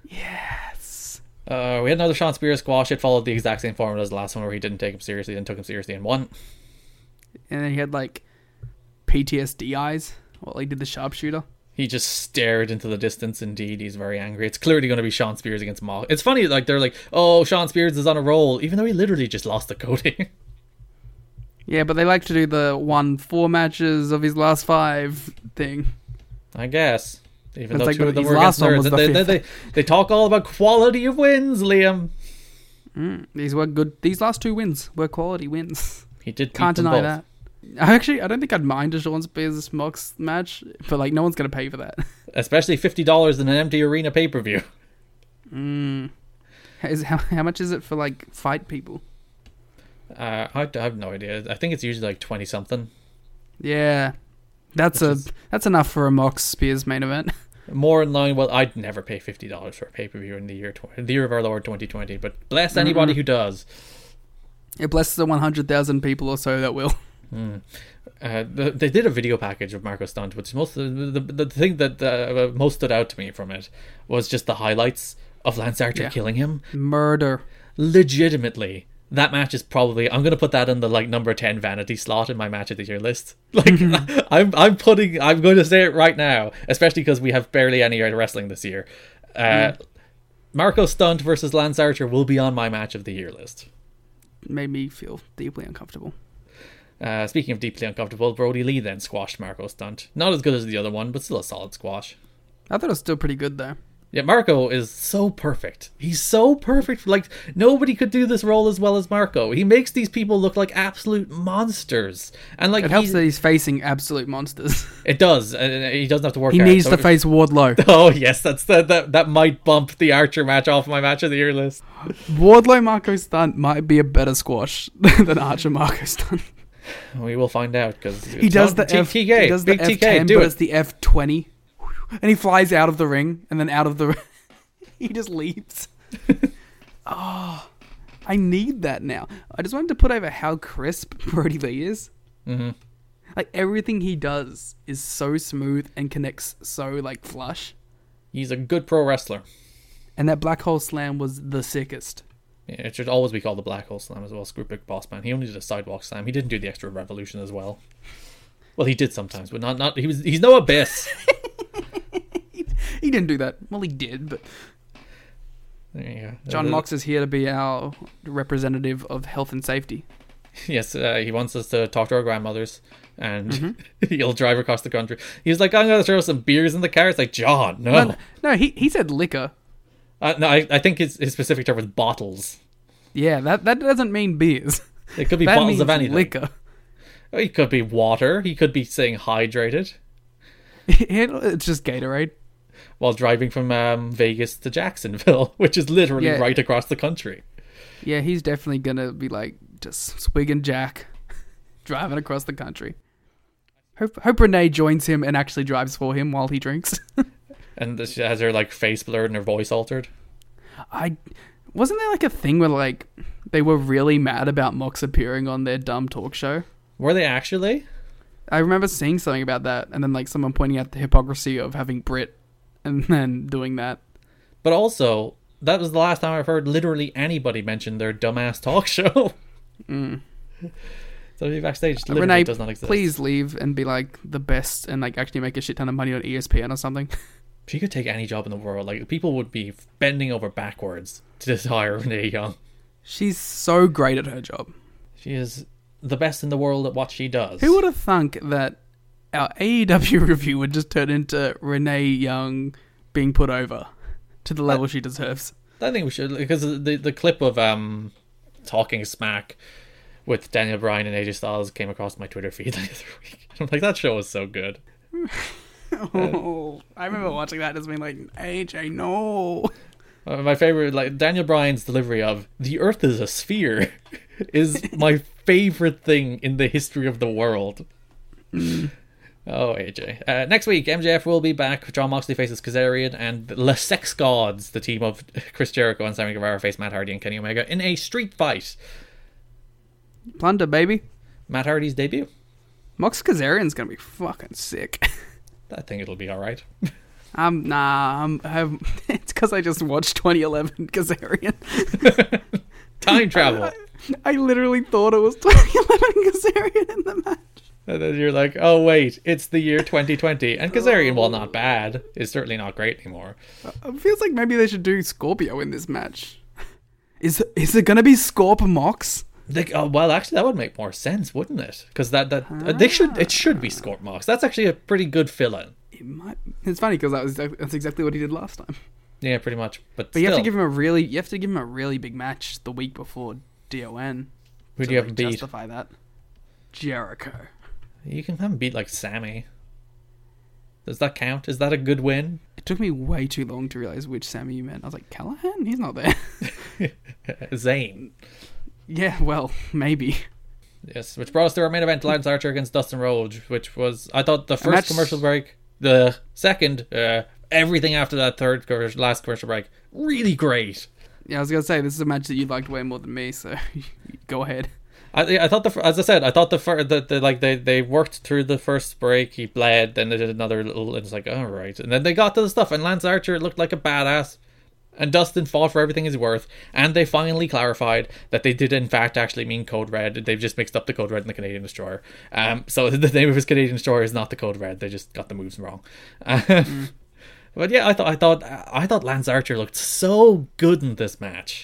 Yes. Uh, we had another Sean Spears squash. It followed the exact same formula as the last one, where he didn't take him seriously, then took him seriously and won. And then he had like P T S D eyes while he did the sharpshooter. He just stared into the distance. Indeed, he's very angry. It's clearly going to be Sean Spears against Mox. It's funny, like they're like, "Oh, Sean Spears is on a roll," even though he literally just lost to Cody. Yeah, but they like to do the won four matches of his last five thing. I guess, even it's though like two of them his were last against one nerds, was the they, they, fifth. they they talk all about quality of wins, Liam. Mm, these were good. These last two wins were quality wins. He did. Can't beat them deny both. that. I actually, I don't think I'd mind a Sean Spears Mox match, but like, no one's gonna pay for that. Especially fifty dollars in an empty arena pay per view. Mm. Is how how much is it for like fight people? Uh, I, I have no idea. I think it's usually like twenty something. Yeah, that's Which a is that's enough for a Mox Spears main event. more in line. Well, I'd never pay fifty dollars for a pay per view in the year tw- the year of our Lord twenty twenty. But bless anybody mm-hmm. who does. It blesses the one hundred thousand people or so that will. Mm. Uh, the, they did a video package of Marco Stunt, which most the the, the thing that uh, most stood out to me from it was just the highlights of Lance Archer yeah. killing him. Murder. Legitimately, that match is probably, I'm gonna put that in the like number ten vanity slot in my match of the year list. Like I'm I'm putting I'm going to say it right now, especially because we have barely any wrestling this year. Uh, mm. Marco Stunt versus Lance Archer will be on my match of the year list. Made me feel deeply uncomfortable. Uh, speaking of deeply uncomfortable, Brody Lee then squashed Marco Stunt. Not as good as the other one, but still a solid squash. I thought it was still pretty good though. Yeah, Marco is so perfect. He's so perfect. Like, nobody could do this role as well as Marco. He makes these people look like absolute monsters. And like, it helps that he's facing absolute monsters. It does. Uh, he doesn't have to work He hard, needs so to face Wardlow. Oh yes, that's that, that that might bump the Archer match off my match of the year list. Wardlow Marco Stunt might be a better squash than Archer Marco Stunt. We will find out, because he does the F, T K, he does the big T K, F ten, do but it. it's the F twenty, and he flies out of the ring, and then out of the, he just leaves. Oh, I need that now. I just wanted to put over how crisp Brody Lee is. Mm-hmm. Like everything he does is so smooth and connects so like flush. He's a good pro wrestler, and that black hole slam was the sickest. Yeah, it should always be called the Black Hole Slam as well. Screw Big Boss Man. He only did a sidewalk slam. He didn't do the extra revolution as well. Well, he did sometimes, but not not. He was. He's no Abyss. he, he didn't do that. Well, he did, but there you go. John uh, Mox is here to be our representative of health and safety. Yes, uh, he wants us to talk to our grandmothers, and mm-hmm. he'll drive across the country. He's like, I'm gonna throw some beers in the car. It's like, John, no, no, no he he said liquor. Uh, no, I, I think his, his specific term was bottles. Yeah, that that doesn't mean beers. It could be that bottles means of anything. Liquor. He could be water. He could be saying hydrated. It's just Gatorade. While driving from um, Vegas to Jacksonville, which is literally yeah. right across the country. Yeah, he's definitely gonna be like just swigging Jack, driving across the country. Hope, hope Renee joins him and actually drives for him while he drinks. And she has her like face blurred and her voice altered. I Wasn't there like a thing where like they were really mad about Mox appearing on their dumb talk show? Were they actually? I remember seeing something about that, and then like someone pointing out the hypocrisy of having Brit and then doing that. But also, that was the last time I've heard literally anybody mention their dumbass talk show. Mm. So if backstage literally Renee, does not exist. please leave and be like the best and like actually make a shit ton of money on E S P N or something. She could take any job in the world. Like, people would be bending over backwards to hire Renee Young. She's so great at her job. She is the best in the world at what she does. Who would have thunk that our A E W review would just turn into Renee Young being put over to the level I, she deserves? I think we should, because the the clip of um talking smack with Daniel Bryan and A J Styles came across my Twitter feed the other week. I'm like, that show was so good. Oh, I remember watching that and just being like, A J, no. Uh, my favorite, like, Daniel Bryan's delivery of "the Earth is a sphere" is my favorite thing in the history of the world. Mm. Oh, A J. Uh, next week, M J F will be back. Jon Moxley faces Kazarian, and Le Sex Gods, the team of Chris Jericho and Sammy Guevara, face Matt Hardy and Kenny Omega in a street fight. Plunder, baby. Matt Hardy's debut. Mox Kazarian's gonna be fucking sick. I think it'll be alright. Um, nah, I'm, I'm, it's because I just watched twenty eleven Kazarian. Time travel. I, I, I literally thought it was twenty eleven Kazarian in the match. And then you're like, oh wait, it's the year twenty twenty. And Kazarian, while not bad, is certainly not great anymore. It feels like maybe they should do Scorpio in this match. Is is it going to be Scorp Mox? They, oh, well, actually, that would make more sense, wouldn't it? Because that that ah. they should it should be Scorp Mox. That's actually a pretty good fill-in. It might. It's funny because that was that's exactly what he did last time. Yeah, pretty much. But, but still, you have to give him a really you have to give him a really big match the week before D O N. Who do you have him beat? Justify that. Jericho. You can have him beat like Sammy. Does that count? Is that a good win? It took me way too long to realize which Sammy you meant. I was like, Callahan? He's not there. Zayn. Yeah, well, maybe. Yes, which brought us to our main event, Lance Archer against Dustin Rhodes, which was, I thought, the first match... commercial break, the second, uh, everything after that third, last commercial break, really great. Yeah, I was going to say, this is a match that you liked way more than me, so go ahead. I I thought, the as I said, I thought the first, the, the, like, they, they worked through the first break, he bled, then they did another little, and it's like, all right. And then they got to the stuff, and Lance Archer looked like a badass. And Dustin fought for everything he's worth, and they finally clarified that they did in fact actually mean Code Red. They've just mixed up the Code Red and the Canadian Destroyer. Um, so the name of his Canadian Destroyer is not the Code Red. They just got the moves wrong. Um, mm. But yeah, I thought I thought I thought Lance Archer looked so good in this match.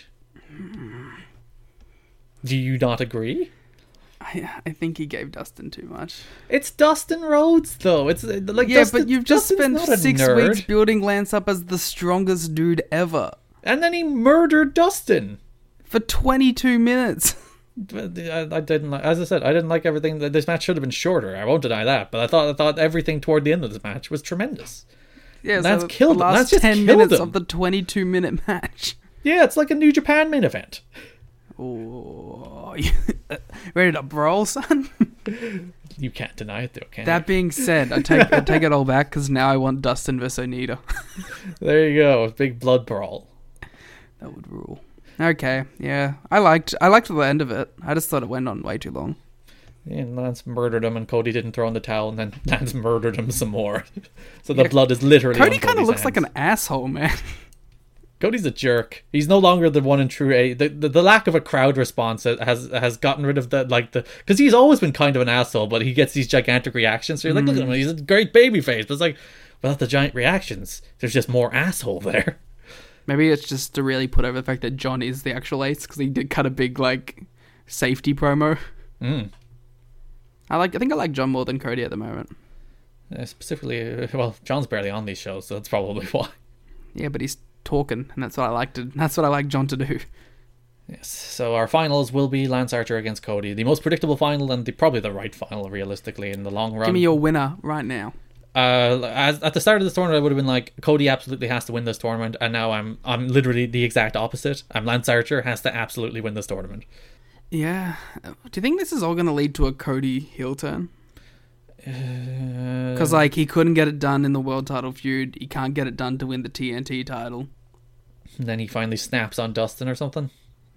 Do you not agree? I I think he gave Dustin too much. It's Dustin Rhodes, though. It's like yeah, Dustin, but you've just Dustin's spent six nerd. weeks building Lance up as the strongest dude ever, and then he murdered Dustin for twenty-two minutes. I, I didn't like, as I said, I didn't like everything. This match should have been shorter. I won't deny that, but I thought I thought everything toward the end of this match was tremendous. Yeah, Lance so the, killed the him. last Lance just ten killed minutes him. of the twenty-two minute match. Yeah, it's like a New Japan main event. Oh, ready to brawl, son? You can't deny it, though, can That you? being said, I take I take it all back because now I want Dustin versus Onita. There you go, big blood brawl. That would rule. Okay, yeah, I liked I liked the end of it. I just thought it went on way too long. Yeah, and Lance murdered him, and Cody didn't throw in the towel, and then Lance murdered him some more. So the yeah, blood is literally. Cody kind of looks hands. like an asshole, man. Cody's a jerk. He's no longer the one and true A. The, the the lack of a crowd response has has gotten rid of the like the because he's always been kind of an asshole, but he gets these gigantic reactions. So you're like, mm. look at him, he's a great baby face. But it's like, without the giant reactions, there's just more asshole there. Maybe it's just to really put over the fact that John is the actual ace because he did cut a big like safety promo. Mm. I like. I think I like John more than Cody at the moment. Uh, specifically, well, John's barely on these shows, so that's probably why. Yeah, but he's talking, and that's what I like to. That's what I like John to do. Yes. So our finals will be Lance Archer against Cody, the most predictable final and the, probably the right final, realistically, in the long run. Give me your winner right now. Uh, as, at the start of this tournament, I would have been like, Cody absolutely has to win this tournament, and now I'm I'm literally the exact opposite. I'm Lance Archer has to absolutely win this tournament. Yeah. Do you think this is all going to lead to a Cody heel turn? Because, uh, like, he couldn't get it done in the world title feud. He can't get it done to win the T N T title. And then he finally snaps on Dustin or something.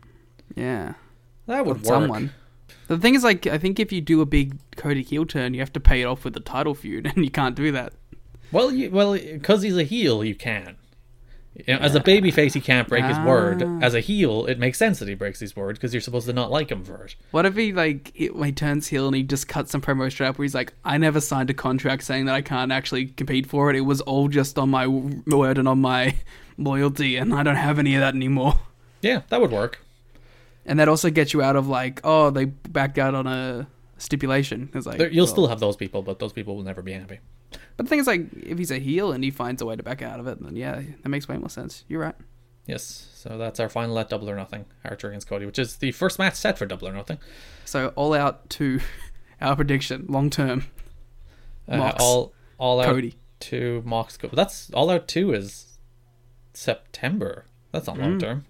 Yeah. That would Or work. someone. The thing is, like, I think if you do a big Cody heel turn, you have to pay it off with the title feud, and you can't do that. Well, you, well, because he's a heel, you can. You know, as a babyface, he can't break his word. Ah. As a heel, it makes sense that he breaks his word because you're supposed to not like him for it. What if he, like, it, when he turns heel and he just cuts some promo strap where he's like, I never signed a contract saying that I can't actually compete for it. It was all just on my w- word and on my loyalty, and I don't have any of that anymore. Yeah, that would work. And that also gets you out of, like, oh, they backed out on a stipulation. It's like, There, you'll well- still have those people, but those people will never be happy. But the thing is, like, if he's a heel and he finds a way to back out of it, then yeah, that makes way more sense. You're right. Yes, so that's our final at Double or Nothing, Archer against Cody, which is the first match set for Double or Nothing. So all out to our prediction, long term. Uh, Mox, all all out Cody. to Mox. Co- That's all out two is September. That's not Mm. long term.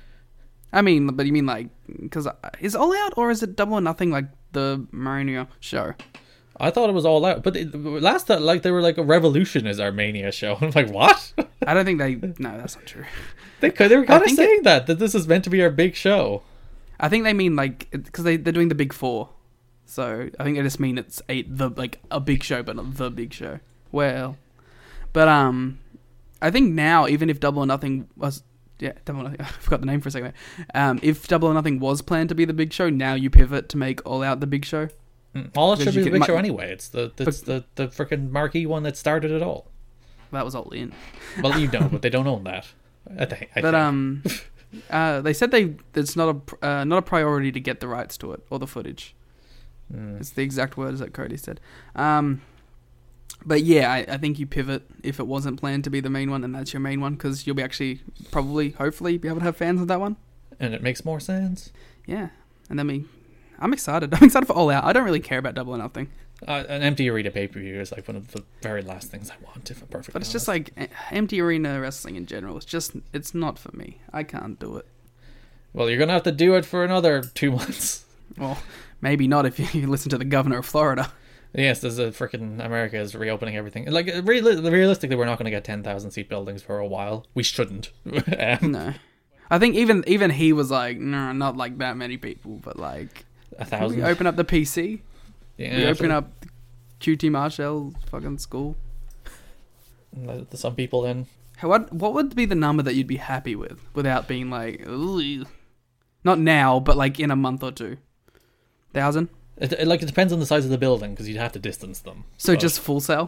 I mean, but you mean like, because is all out or is it Double or Nothing like the Mania show? I thought it was all out, but it, last time, like they were like a Revolution is our Mania show. I'm like, what? I don't think they. No, that's not true. they could, they were kind of think saying that that this is meant to be our big show. I think they mean like because they they're doing the big four, so I think they just mean it's eight the like a big show, but not the big show. Well, but um, I think now even if Double or Nothing was yeah Double or Nothing, I forgot the name for a second. Um, if Double or Nothing was planned to be the big show, now you pivot to make All Out the big show. Mm. All it Because should be you the can- big show anyway. It's the it's the the freaking marquee one that started it all. That was All In. Well, you know, but they don't own that. I think. I But think. um, uh, they said they it's not a pr- uh, not a priority to get the rights to it or the footage. Mm. It's the exact words that Cody said. Um, but yeah, I, I think you pivot if it wasn't planned to be the main one, and that's your main one because you'll be actually probably, hopefully, be able to have fans of that one. And it makes more sense. Yeah, and then we, I'm excited. I'm excited for All Out. I don't really care about Double or Nothing, Uh, an empty arena pay per view is like one of the very last things I want, if I'm perfectly but it's honest. just like eh, empty arena wrestling in general. It's just it's not for me. I can't do it. Well, you're gonna have to do it for another two months. Well, maybe not if you listen to the governor of Florida. Yes, there's a freaking America is reopening everything. Like reali- realistically, we're not going to get ten thousand seat buildings for a while. We shouldn't. um, No. I think even even he was like, no, not like that many people, but like a thousand. we open up the P C, Yeah, we open actually, up Q T Marshall fucking school. let some people in. How- What what would be the number that you'd be happy with without being like, "Ugh." Not now, but like in a month or two, thousand. It, it, like it depends on the size of the building because you'd have to distance them. So But- just Full Sail,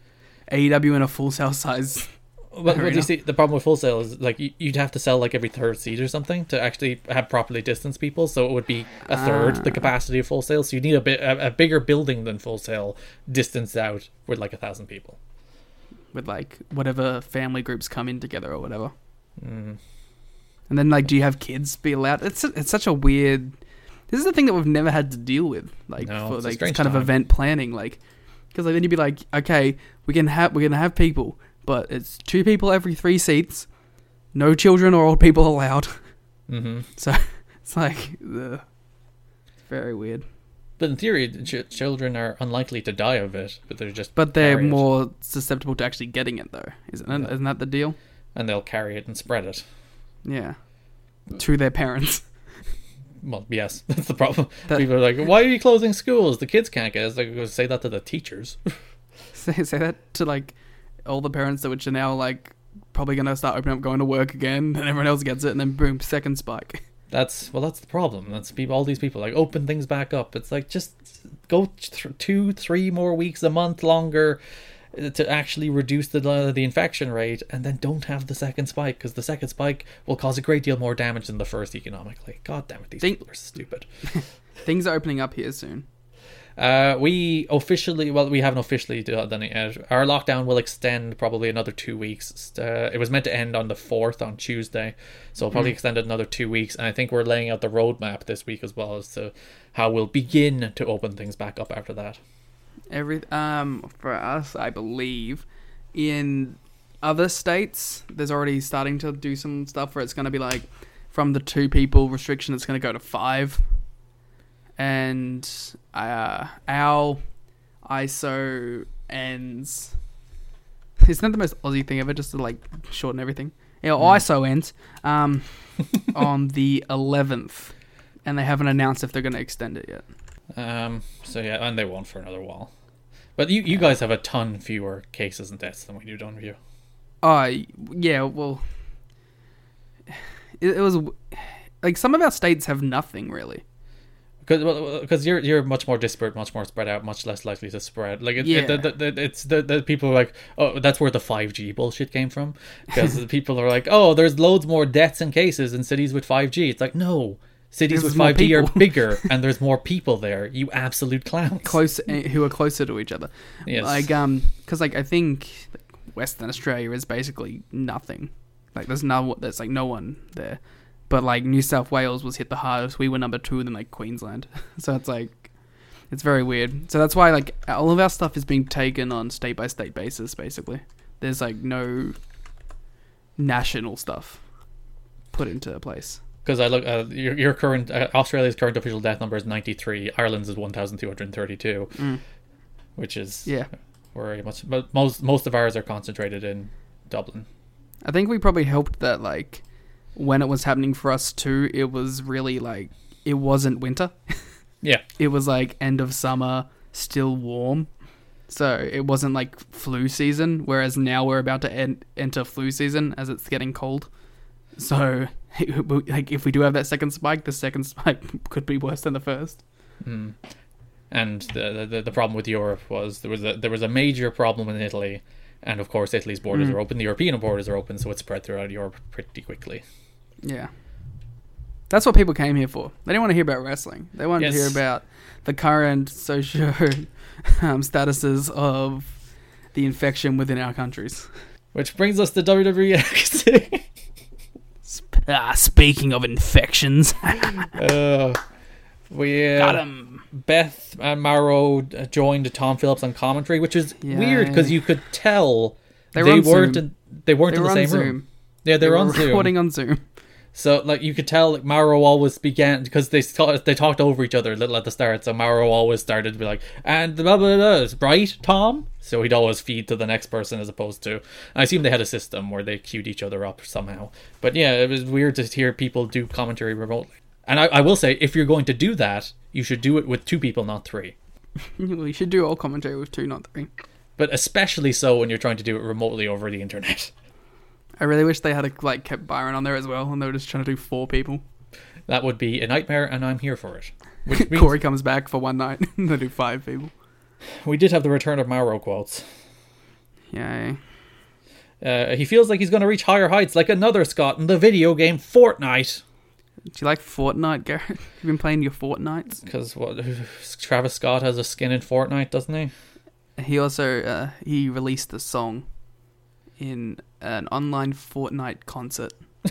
A E W in a Full Sail size. But, but arena. you see, the problem with Full Sail is like you, you'd have to sell like every third seat or something to actually have properly distanced people. So it would be a third Ah. the capacity of Full Sail. So you need a bit a, a bigger building than Full Sail, distanced out with like a thousand people. With like whatever family groups come in together or whatever. Mm. And then like, do you have kids be allowed? It's it's such a weird. This is the thing that we've never had to deal with, like No, for it's a like this strange kind time. of event planning, like because like, then you'd be like, okay, we can have we're gonna have people, but it's two people every three seats, no children or old people allowed. Mm-hmm. So it's like, ugh. It's very weird. But in theory, ch- children are unlikely to die of it, but they're just But they're carry it. more susceptible to actually getting it, though, isn't it? Yeah. Isn't that the deal? and they'll carry it and spread it. Yeah, to their parents. Well, yes, that's the problem. That- People are like, "Why are you closing schools? The kids can't get it." It's like, go say that to the teachers. say, say that to like all the parents that which are now like probably gonna start opening up, going to work again, and everyone else gets it, and then boom, second spike. That's well, that's the problem. That's people. All these people like open things back up. It's like just go th- two, three more weeks, a month longer to actually reduce the the infection rate, and then don't have the second spike because the second spike will cause a great deal more damage than the first economically. God damn it, these Think- people are stupid. Things are opening up here soon. Uh, we officially, well, we haven't officially done it yet. Our lockdown will extend probably another two weeks. Uh, it was meant to end on the fourth on Tuesday, so it'll probably extend it another two weeks. And I think we're laying out the roadmap this week as well as to how we'll begin to open things back up after that. Every um for us, I believe, in other states, there's already starting to do some stuff where it's going to be like from the two people restriction, it's going to go to five. And uh, our I S O ends. Isn't that the most Aussie thing ever? Just to like shorten everything. Yeah, Mm. I S O ends um, on the eleventh, and they haven't announced if they're going to extend it yet. Um. So yeah, and they won't for another while. But you, you guys have a ton fewer cases and deaths than we do, don't you? Uh, yeah, well, it, it was like some of our states have nothing really. Because well, because you're you're much more disparate, much more spread out, much less likely to spread. Like it, Yeah. it, the, the, it's the, the people are like, oh, that's where the five G bullshit came from. Because the people are like, oh, there's loads more deaths and cases in cities with five G. It's like, no, cities There's with more five G are people. bigger and there's more people there. You absolute clowns. Close, eh, who are closer to each other. Yes. Like um, because like I think like, Western Australia is basically nothing. Like there's no, there's like no one there. But like New South Wales was hit the hardest. We were number two, and then like Queensland. So it's like, it's very weird. So that's why like all of our stuff is being taken on state by state basis. Basically, there's like no national stuff put into place. Because I look, uh, your your current uh, Australia's current official death number is ninety-three. Ireland's is one thousand two hundred thirty-two, Mm. which is Yeah, very much. But most most of ours are concentrated in Dublin. I think we probably helped that like when it was happening for us too. It was really like it wasn't winter. Yeah. It was like end of summer, still warm. So it wasn't like flu season, whereas now we're about to en- enter flu season as it's getting cold. So like if we do have that second spike, the second spike could be worse than the first. Mm. And the, the the problem with Europe was there was a there was a major problem in Italy, and of course Italy's borders Mm. are open, the European borders are open, so it spread throughout Europe pretty quickly. Yeah. That's what people came here for. They didn't want to hear about wrestling. They wanted Yes. to hear about the current socio um, statuses of the infection within our countries. Which brings us to W W E N X T. Ah, speaking of infections. uh, we uh, Got him. Beth and Mauro joined Tom Phillips on commentary, which is Yeah. weird because you could tell They they, were on weren't Zoom. in, they weren't They in were the on same Zoom. room. Yeah, they, They were were on Zoom. recording on Zoom. So like you could tell like Mauro always began because they ta- they talked over each other a little at the start. So Mauro always started to be like, and blah blah blah, right, Tom? So he'd always feed to the next person as opposed to. I assume they had a system where they queued each other up somehow. But yeah, it was weird to hear people do commentary remotely. And I, I will say, if you're going to do that, you should do it with two people, not three. We should do all commentary with two, not three. But especially so when you're trying to do it remotely over the internet. I really wish they had a, like kept Byron on there as well, and they were just trying to do four people. That would be a nightmare, and I'm here for it. Which means Corey comes back for one night, and they do five people. we did have the return of Mauro quotes. Yay. Uh, he feels like he's going to reach higher heights like another Scott in the video game Fortnite. Do you like Fortnite, Garrett? You've been playing your Fortnites? Because what Travis Scott has a skin in Fortnite, doesn't he? He also uh, he released the song in an online Fortnite concert.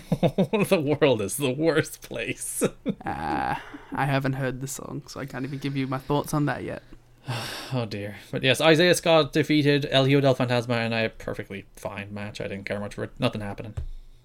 The world is the worst place. Uh, I haven't heard the song, so I can't even give you my thoughts on that yet. Oh dear. But yes, Isaiah Scott defeated El Hijo del Fantasma in a perfectly fine match. I didn't care much for it. Nothing happening.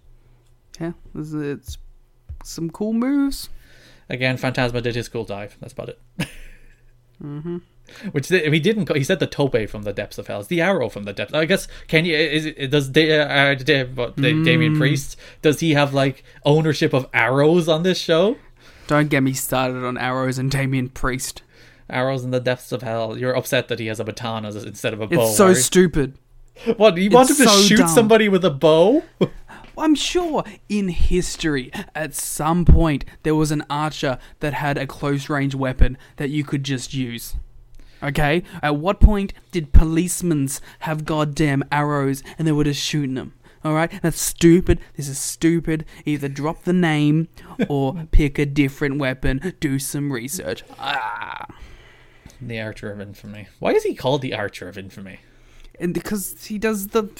Yeah, it's, it's some cool moves. Again, Fantasma did his cool dive. That's about it. Mm-hmm. Which they, he didn't. He said the tope from the depths of hell. It's the arrow from the depths. I guess. Can you? Is it? Does da, uh, da, what, da, Mm. Damian Priest? Does he have like ownership of arrows on this show? Don't get me started on Arrows and Damian Priest. Arrows in the depths of hell. You're upset that he has a baton as, instead of a bow. It's so are you? stupid. What? You want him it's to so shoot dumb. somebody with a bow? I'm sure in history, at some point, there was an archer that had a close range weapon that you could just use. Okay? At what point did policemen have goddamn arrows and they were just shooting them? Alright? That's stupid. This is stupid. Either drop the name or pick a different weapon. Do some research. Ah. The Archer of Infamy. Why is he called the Archer of Infamy? And because he does the...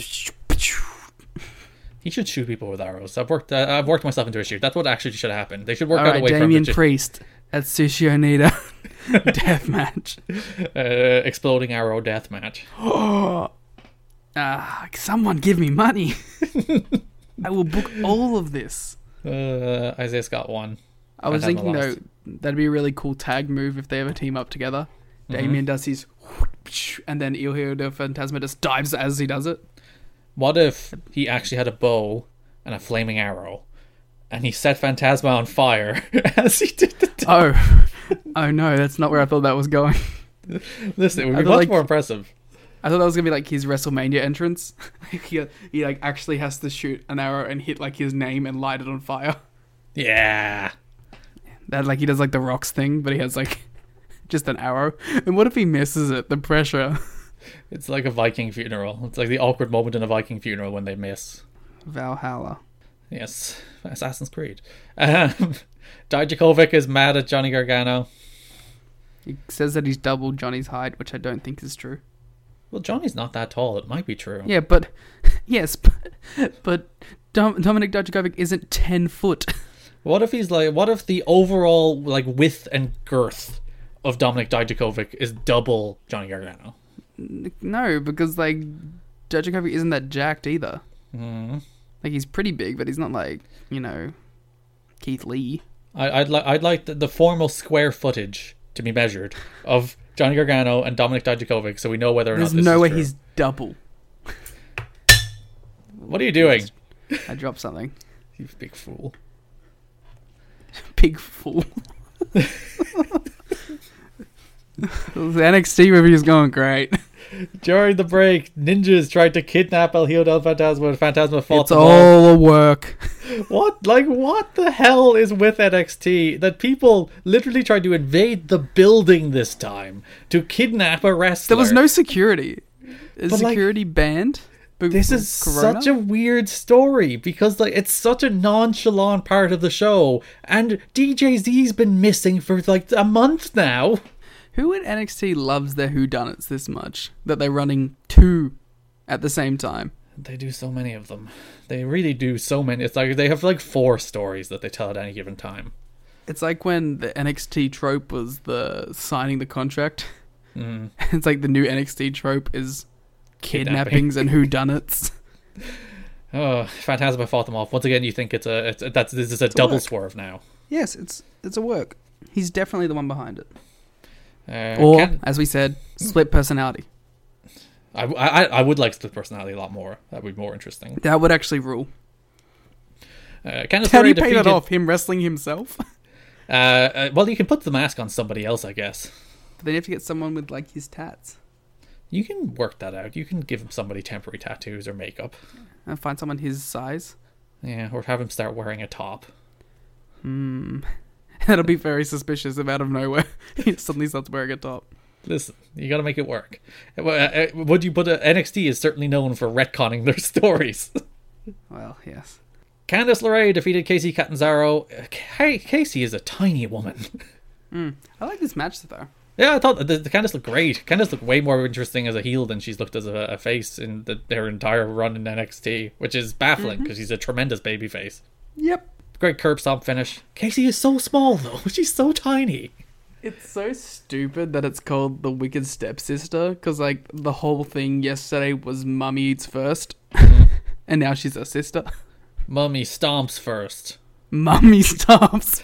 He should shoot people with arrows. I've worked. Uh, I've worked myself into a shoot. That's what actually should happen. They should work out a Alright, way Damian for him to Priest at Sushi Onita. Death match. uh, exploding arrow death match. Ah, someone give me money. I will book all of this. Uh, Isaiah Scott won. I was Fantasma thinking though lost. that'd be a really cool tag move if they ever team up together. Mhm. Damien does his and then Il Hijo del Fantasma just dives as he does it. What if he actually had a bow and a flaming arrow, and he set Phantasma on fire as he did the t- Oh, oh no, that's not where I thought that was going. Listen, it would I be thought, much like- more impressive. I thought that was gonna be like his WrestleMania entrance. he, he like actually has to shoot an arrow and hit like his name and light it on fire. Yeah. That like he does like the Rocks thing, but he has like just an arrow. And what if he misses it? The pressure. It's like a Viking funeral. It's like the awkward moment in a Viking funeral when they miss. Valhalla. Yes, Assassin's Creed. Um, Dijakovic is mad at Johnny Gargano. He says that he's double Johnny's height, which I don't think is true. Well, Johnny's not that tall. It might be true. Yeah, but yes, but, but Dom- Dominic Dijakovic isn't ten foot. What if he's like? What if the overall like width and girth of Dominic Dijakovic is double Johnny Gargano? No, because like Dijakovic isn't that jacked either. Mm. Like he's pretty big, but he's not like, you know, Keith Lee. I, I'd like I'd like the, the formal square footage to be measured of Johnny Gargano and Dominic Dijakovic, so we know whether or There's not this no is way true. he's double. What are you doing? I dropped something. You big fool. Big fool. The N X T review is going great. During the break, ninjas tried to kidnap El Hijo del Fantasma, and Phantasma fought It's them all. all a work. What? Like, what the hell is with N X T? That people literally tried to invade the building this time to kidnap a wrestler. There was no security. Is But, like, security banned? Be- This is Corona? such a weird story because like it's such a nonchalant part of the show, and D J Z's been missing for like a month now. Who in N X T loves their whodunits this much that they're running two at the same time? They do so many of them. They really do so many. It's like they have like four stories that they tell at any given time. It's like when the N X T trope was the signing the contract. Mm. It's like the new N X T trope is Kidnapping. kidnappings and whodunits. Oh, Phantasma fought them off once again. You think it's a it's, that's this is a double work. swerve now. Yes, it's it's a work. He's definitely the one behind it. Uh, Or, Can- as we said, split personality. I, I I would like split personality a lot more. That would be more interesting. That would actually rule. Uh, Candice How do LeRae you pay defeated. that off? Him wrestling himself? Uh, uh, well, you can put the mask on somebody else, I guess. But then you have to get someone with like his tats. You can work that out. You can give somebody temporary tattoos or makeup. And find someone his size. Yeah, or have him start wearing a top. Hmm. That'll be very suspicious if out of nowhere he suddenly starts wearing a top. Listen, you got to make it work. Uh, uh, Would you put a, N X T is certainly known for retconning their stories. Well, yes. Candice LeRae defeated Casey Catanzaro. Uh, Ca- Casey is a tiny woman. Mm. I like this match though. Yeah, I thought the, the Candice looked great. Candice looked way more interesting as a heel than she's looked as a, a face in the, their entire run in N X T, which is baffling because she's a tremendous babyface. Yep. Great curb stomp finish. Casey is so small though. She's so tiny. It's so stupid that it's called the Wicked Stepsister, because like the whole thing yesterday was Mummy eats first, and now she's a sister. Mummy stomps first. Mummy stops.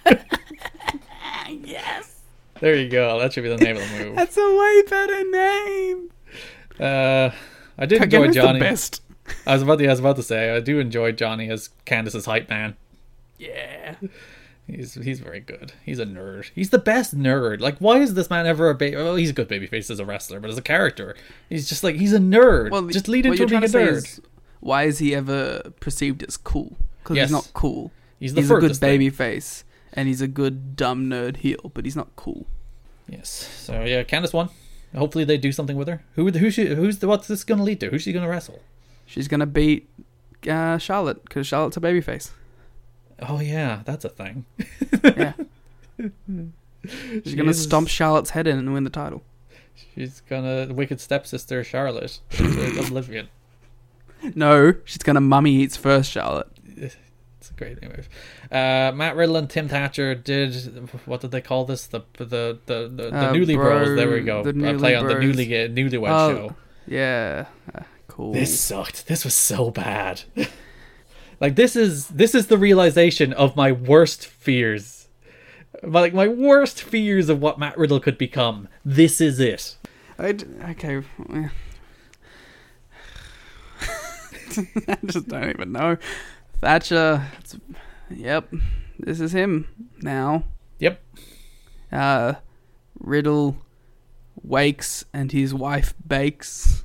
Yes, There you go. That should be the name of the move. that's a way better name. Uh, I did enjoy Kagana's Johnny. the best. I was about to. I was about to say I do enjoy Johnny as Candice's hype man. Yeah. He's he's very good. He's a nerd. He's the best nerd. Like, why is this man ever a baby? Well, he's a good babyface as a wrestler, but as a character, he's just like he's a nerd. Well, just lead what into you're him being a trying to nerd. say is, why is he ever perceived as cool? Because Yes. he's not cool. He's the he's a good furthest thing. baby face, and he's a good dumb nerd heel, but he's not cool. Yes. So yeah, Candice won. Hopefully they do something with her. Who who she, who's the, what's this going to lead to? Who's she going to wrestle? She's gonna beat uh, Charlotte because Charlotte's a babyface. Oh yeah, that's a thing. Yeah. She's She gonna is- stomp Charlotte's head in and win the title. She's gonna wicked stepsister Charlotte. She's Oblivion. No, she's gonna Mummy eats first Charlotte. It's a great move. Uh, Matt Riddle and Tim Thatcher did what did they call this? The the the the, the Uh, Newly bro- Bros. There we go. the Uh, Newly play on the Bros. newly newlywed Oh, show. Yeah, uh, cool. This sucked. This was so bad. Like this is this is the realization of my worst fears. My, like my worst fears of what Matt Riddle could become. This is it. I d- okay. I just don't even know. Thatcher. It's, yep, this is him now. Yep. Uh, Riddle wakes and his wife bakes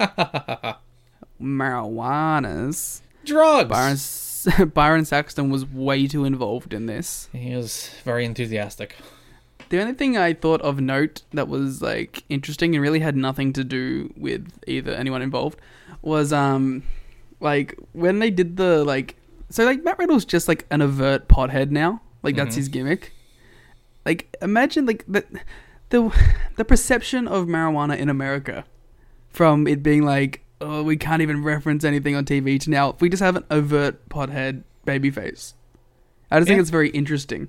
marijuanas. Drugs. Byron, Byron Saxton was way too involved in this. He was very enthusiastic. The only thing I thought of note that was like interesting and really had nothing to do with either anyone involved was um like when they did the like so like Matt Riddle's just like an overt pothead now. Like that's mm-hmm. his gimmick. Like imagine like the the the perception of marijuana in America from it being like, oh, we can't even reference anything on T V to now we just have an overt pothead babyface. I just yeah. think it's very interesting.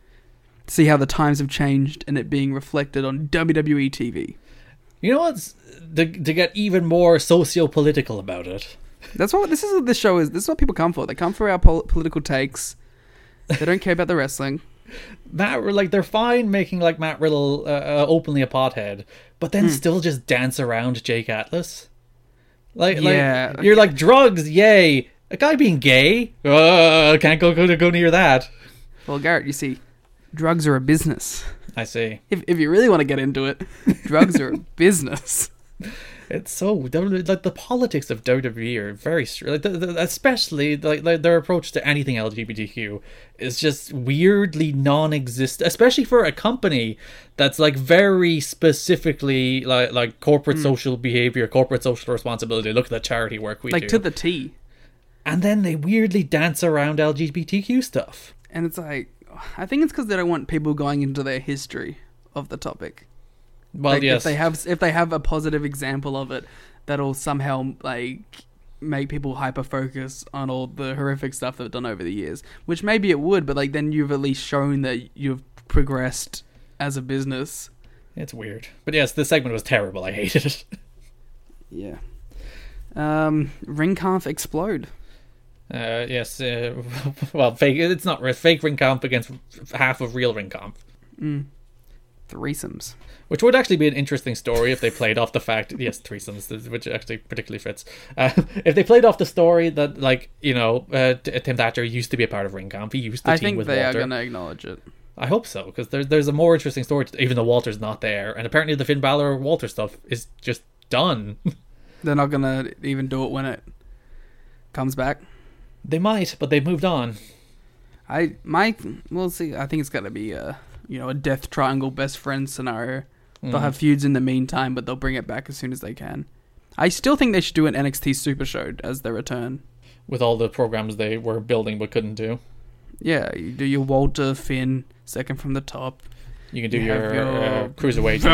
See how the times have changed and it being reflected on W W E T V. You know what's to, to get even more socio-political about it? That's what this is. What this show is. This is what people come for. They come for our pol- political takes. They don't care about the wrestling. Matt, like they're fine making like Matt Riddle uh, uh, openly a pothead, but then mm. still just dance around Jake Atlas. Like, yeah, like you're like drugs, yay! A guy being gay, uh, can't go go go near that. Well, Garrett, you see. Drugs are a business. I see. If if you really want to get into it, drugs are a business. It's so like the politics of W W E are very like the, the, especially like, like their approach to anything L G B T Q is just weirdly non-existent, especially for a company that's like very specifically like like corporate mm. social behavior, corporate social responsibility. Look at the charity work we like do, like to the T. And then they weirdly dance around L G B T Q stuff, and it's like. I think it's because they don't want people going into their history of the topic. Well, like, yes. If they have, if they have a positive example of it, that'll somehow like make people hyper focus on all the horrific stuff they've done over the years. Which maybe it would, but like then you've at least shown that you've progressed as a business. It's weird, but yes, this segment was terrible. I hated it. Yeah. Um, Ringkampf explode. Uh, yes, uh, well, fake. It's not fake Ringkampf against half of real Ringkampf. Mm. Threesomes. Which would actually be an interesting story if they played off the fact, yes, threesomes, which actually particularly fits. Uh, if they played off the story that, like, you know, uh, Tim Thatcher used to be a part of Ringkampf. He used to I team with Walter. I Walter. think they are going to acknowledge it. I hope so, because there's there's a more interesting story, to, even though Walter's not there. And apparently the Finn Balor Walter stuff is just done. They're not going to even do it when it comes back. They might, but they've moved on. I might. We'll see. I think it's got to be a you know a death triangle best friend scenario. Mm. They'll have feuds in the meantime, but they'll bring it back as soon as they can. I still think they should do an N X T Super Show as their return. With all the programs they were building but couldn't do. Yeah, you do your Walter Finn second from the top. You can do you your, your uh, cruiserweight.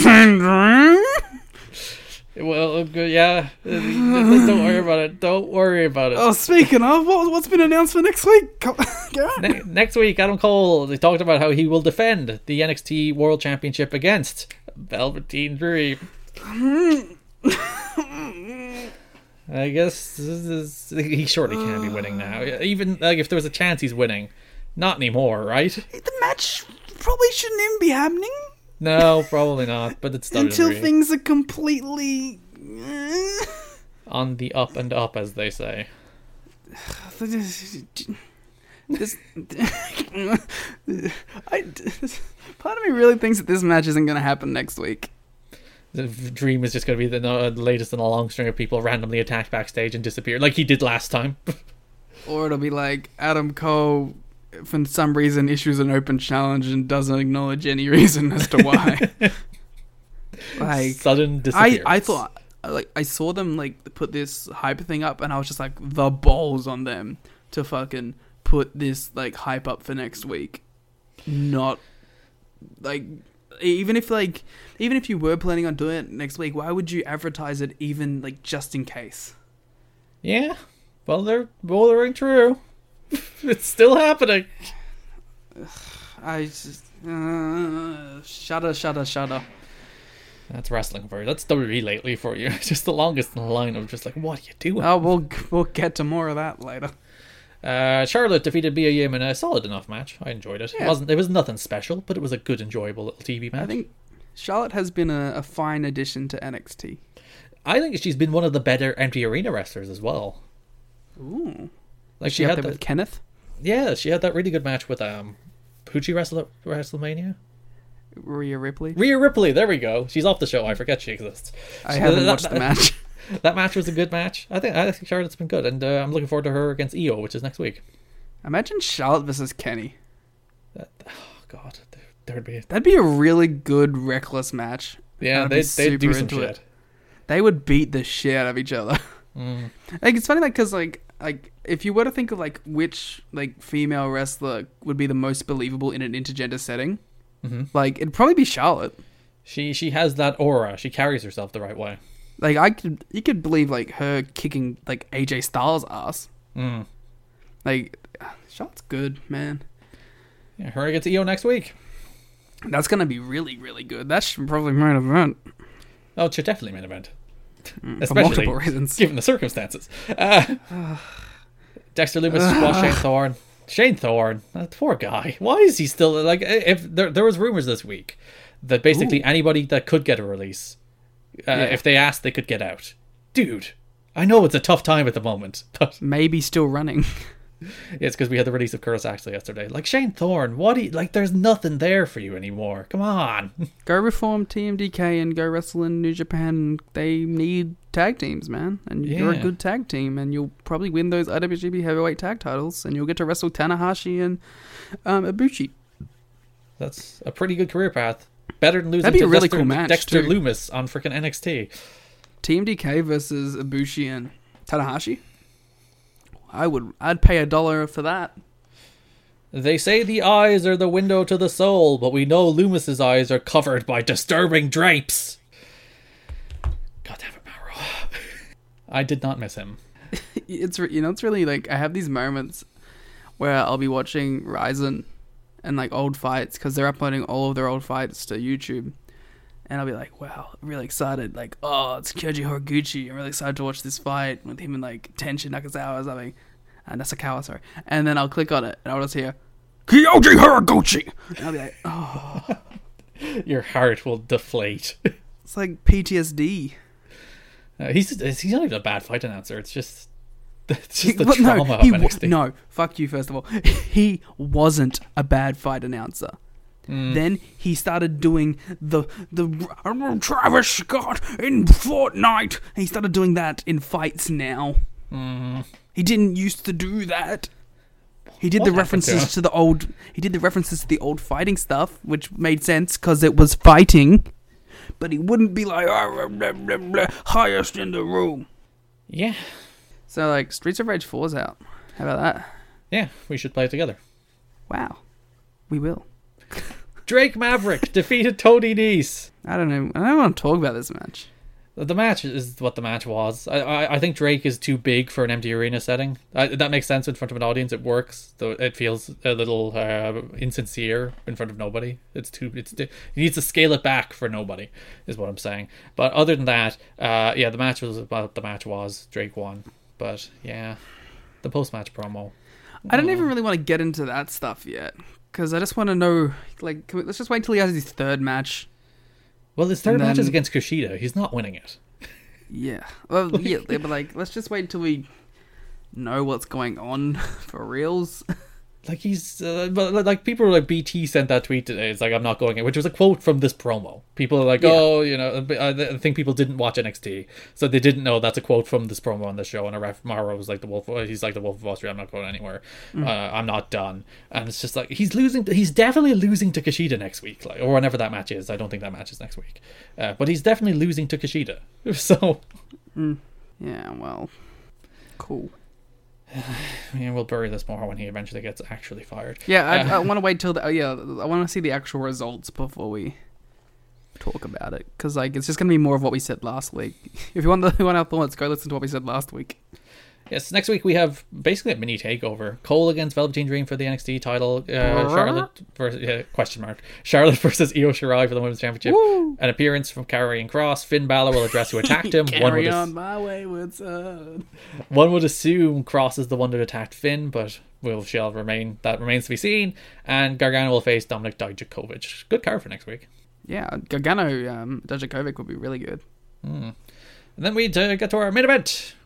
Well, yeah. Don't worry about it. Don't worry about it. Oh, speaking of, what, what's been announced for next week? ne- next week, Adam Cole, they talked about how he will defend the N X T World Championship against Velveteen Dream. I guess this is, he surely can't be winning now. Even like if there was a chance he's winning. Not anymore, right? The match probably shouldn't even be happening. No, probably not, but it's W W E. Until things are completely on the up and up, as they say. This, I, part of me really thinks that this match isn't going to happen next week. The Dream is just going to be the, uh, the latest in a long string of people randomly attacked backstage and disappear, like he did last time. Or it'll be like Adam Cole, for some reason, issues an open challenge and doesn't acknowledge any reason as to why. Like sudden disappearance. I, I thought, like, I saw them like put this hype thing up, and I was just like, the balls on them to fucking put this like hype up for next week. Not like even if like even if you were planning on doing it next week, why would you advertise it even like just in case? Yeah, well, they're bouldering true. It's still happening. I just uh, shudder, shudder, shudder. That's wrestling for you. That's W W E lately for you. It's just the longest in the line of just like, what are you doing? Oh, we'll we'll get to more of that later. Uh, Charlotte defeated Mia Yim in a solid enough match. I enjoyed it. Yeah. It wasn't. It was nothing special, but it was a good, enjoyable little T V match. I think Charlotte has been a, a fine addition to N X T. I think she's been one of the better empty arena wrestlers as well. Ooh. Like She, she up had there that, with Kenneth. yeah, she had that really good match with um, who'd she wrestle at WrestleMania? Rhea Ripley. Rhea Ripley. There we go. She's off the show. I forget she exists. I So haven't that- watched the that- match. That match was a good match. I think I think Charlotte's been good, and uh, I'm looking forward to her against Io, which is next week. Imagine Charlotte versus Kenny. That, oh God, there, there would be. That'd be a really good reckless match. Yeah, I'd be they they super do some into shit. it. They would beat the shit out of each other. Mm. Like it's funny, like because like like if you were to think of like which like female wrestler would be the most believable in an intergender setting, Mm-hmm. like it'd probably be Charlotte. She she has that aura. She carries herself the right way. Like I could, you could believe like her kicking like A J Styles' ass. Mm. Like Charlotte's good, man. Yeah, her against Io next week. That's gonna be really really good. That's probably main event. Oh, it's definitely main event. For Especially multiple reasons. given the circumstances. Uh, Dexter Lumis squashed Shane Thorne. Shane Thorne, that poor guy. Why is he still like? If there there was rumors this week that basically Ooh. anybody that could get a release, uh, Yeah. if they asked, they could get out. Dude, I know it's a tough time at the moment, but Maybe still running. it's because we had the release of Curtis Axley yesterday. Like Shane Thorne, what? Do you, like, there's nothing there for you anymore. Come on. Go reform T M D K and go wrestle in New Japan. They need tag teams, man. And you're a Yeah. good tag team, and you'll probably win those I W G P heavyweight tag titles, and you'll get to wrestle Tanahashi and um, Ibushi. That's a pretty good career path. Better than losing That'd be to a really Dexter, cool match, Dexter too. Lumis on freaking N X T. T M D K versus Ibushi and Tanahashi. I would. I'd pay a dollar for that. They say the eyes are the window to the soul, but we know Loomis's eyes are covered by disturbing drapes. God damn it, Mauro. I did not miss him. It's re- you know it's really like I have these moments where I'll be watching Ryzen and like old fights because they're uploading all of their old fights to YouTube, and I'll be like, wow, I'm really excited. Like, oh, it's Kyoji Horiguchi. I'm really excited to watch this fight with him and like Tenshin Nakazawa or something. And Nasukawa, sorry. And then I'll click on it and I'll just hear Kyoji Horiguchi, and I'll be like, oh, Your heart will deflate. it's like P T S D. Uh, he's he's not even a bad fight announcer. It's just it's just the But trauma no, of he N X T. wa- no, fuck you. First of all, he wasn't a bad fight announcer. Mm. Then he started doing the the Travis Scott in Fortnite. He started doing that in fights now. Mm. He didn't used to do that. He did What the happened to references him? to the old. He did the references to the old fighting stuff, which made sense because it was fighting. But he wouldn't be like "Ah, blah, blah, blah, highest in the room." Yeah, So like Streets of Rage four's out. How about that? yeah, we should play it together. Wow, we will. Drake Maverick defeated Tony Nese. I don't know. I don't want to talk about this match. The match is what the match was. I, I I think Drake is too big for an empty arena setting. I, that makes sense in front of an audience. It works, though it feels a little uh, insincere in front of nobody. It's too. It's he needs to scale it back for nobody, is what I'm saying. But other than that, uh, yeah, the match was what the match was. Drake won, but yeah, the post match promo. I don't even really want to get into that stuff yet because I just want to know. Like, can we, let's just wait till he has his third match. Well, his third And match is then- against Kushida. He's not winning it. Yeah. Well, yeah, but like, let's just wait till we know what's going on for reals. Like he's, uh, but like people were like B T sent that tweet today. It's like I'm not going in, which was a quote from this promo. People are like, Yeah. oh, you know, I think people didn't watch N X T, so they didn't know that's a quote from this promo on the show. And a ref Maro was like the wolf. He's like the Wolf of Wall Street. I'm not going anywhere. Mm. Uh, I'm not done. And it's just like he's losing. He's definitely losing to Kushida next week, like or whenever that match is. I don't think that match is next week, uh, but he's definitely losing to Kushida. So Yeah. Well. Cool. yeah, we'll bury this more when he eventually gets actually fired. Yeah. I, Uh, I want to wait till the. Oh, yeah. I want to see the actual results before we talk about it because like it's just gonna be more of what we said last week. If you want the you want our thoughts, go listen to what we said last week. Yes, next week we have basically a mini takeover. Cole against Velveteen Dream for the N X T title. Uh, Charlotte versus, yeah, question mark. Charlotte versus Io Shirai for the Women's Championship. Woo! An appearance from Karrion Kross. Finn Balor will address who attacked him. one, would Carry as- on my wayward son. one would assume Kross is the one that attacked Finn, but will shall remain. That remains to be seen. And Gargano will face Dominic Dijakovic. Good card for next week. Yeah, Gargano um, Dijakovic would be really good. And then we uh, get to our main event.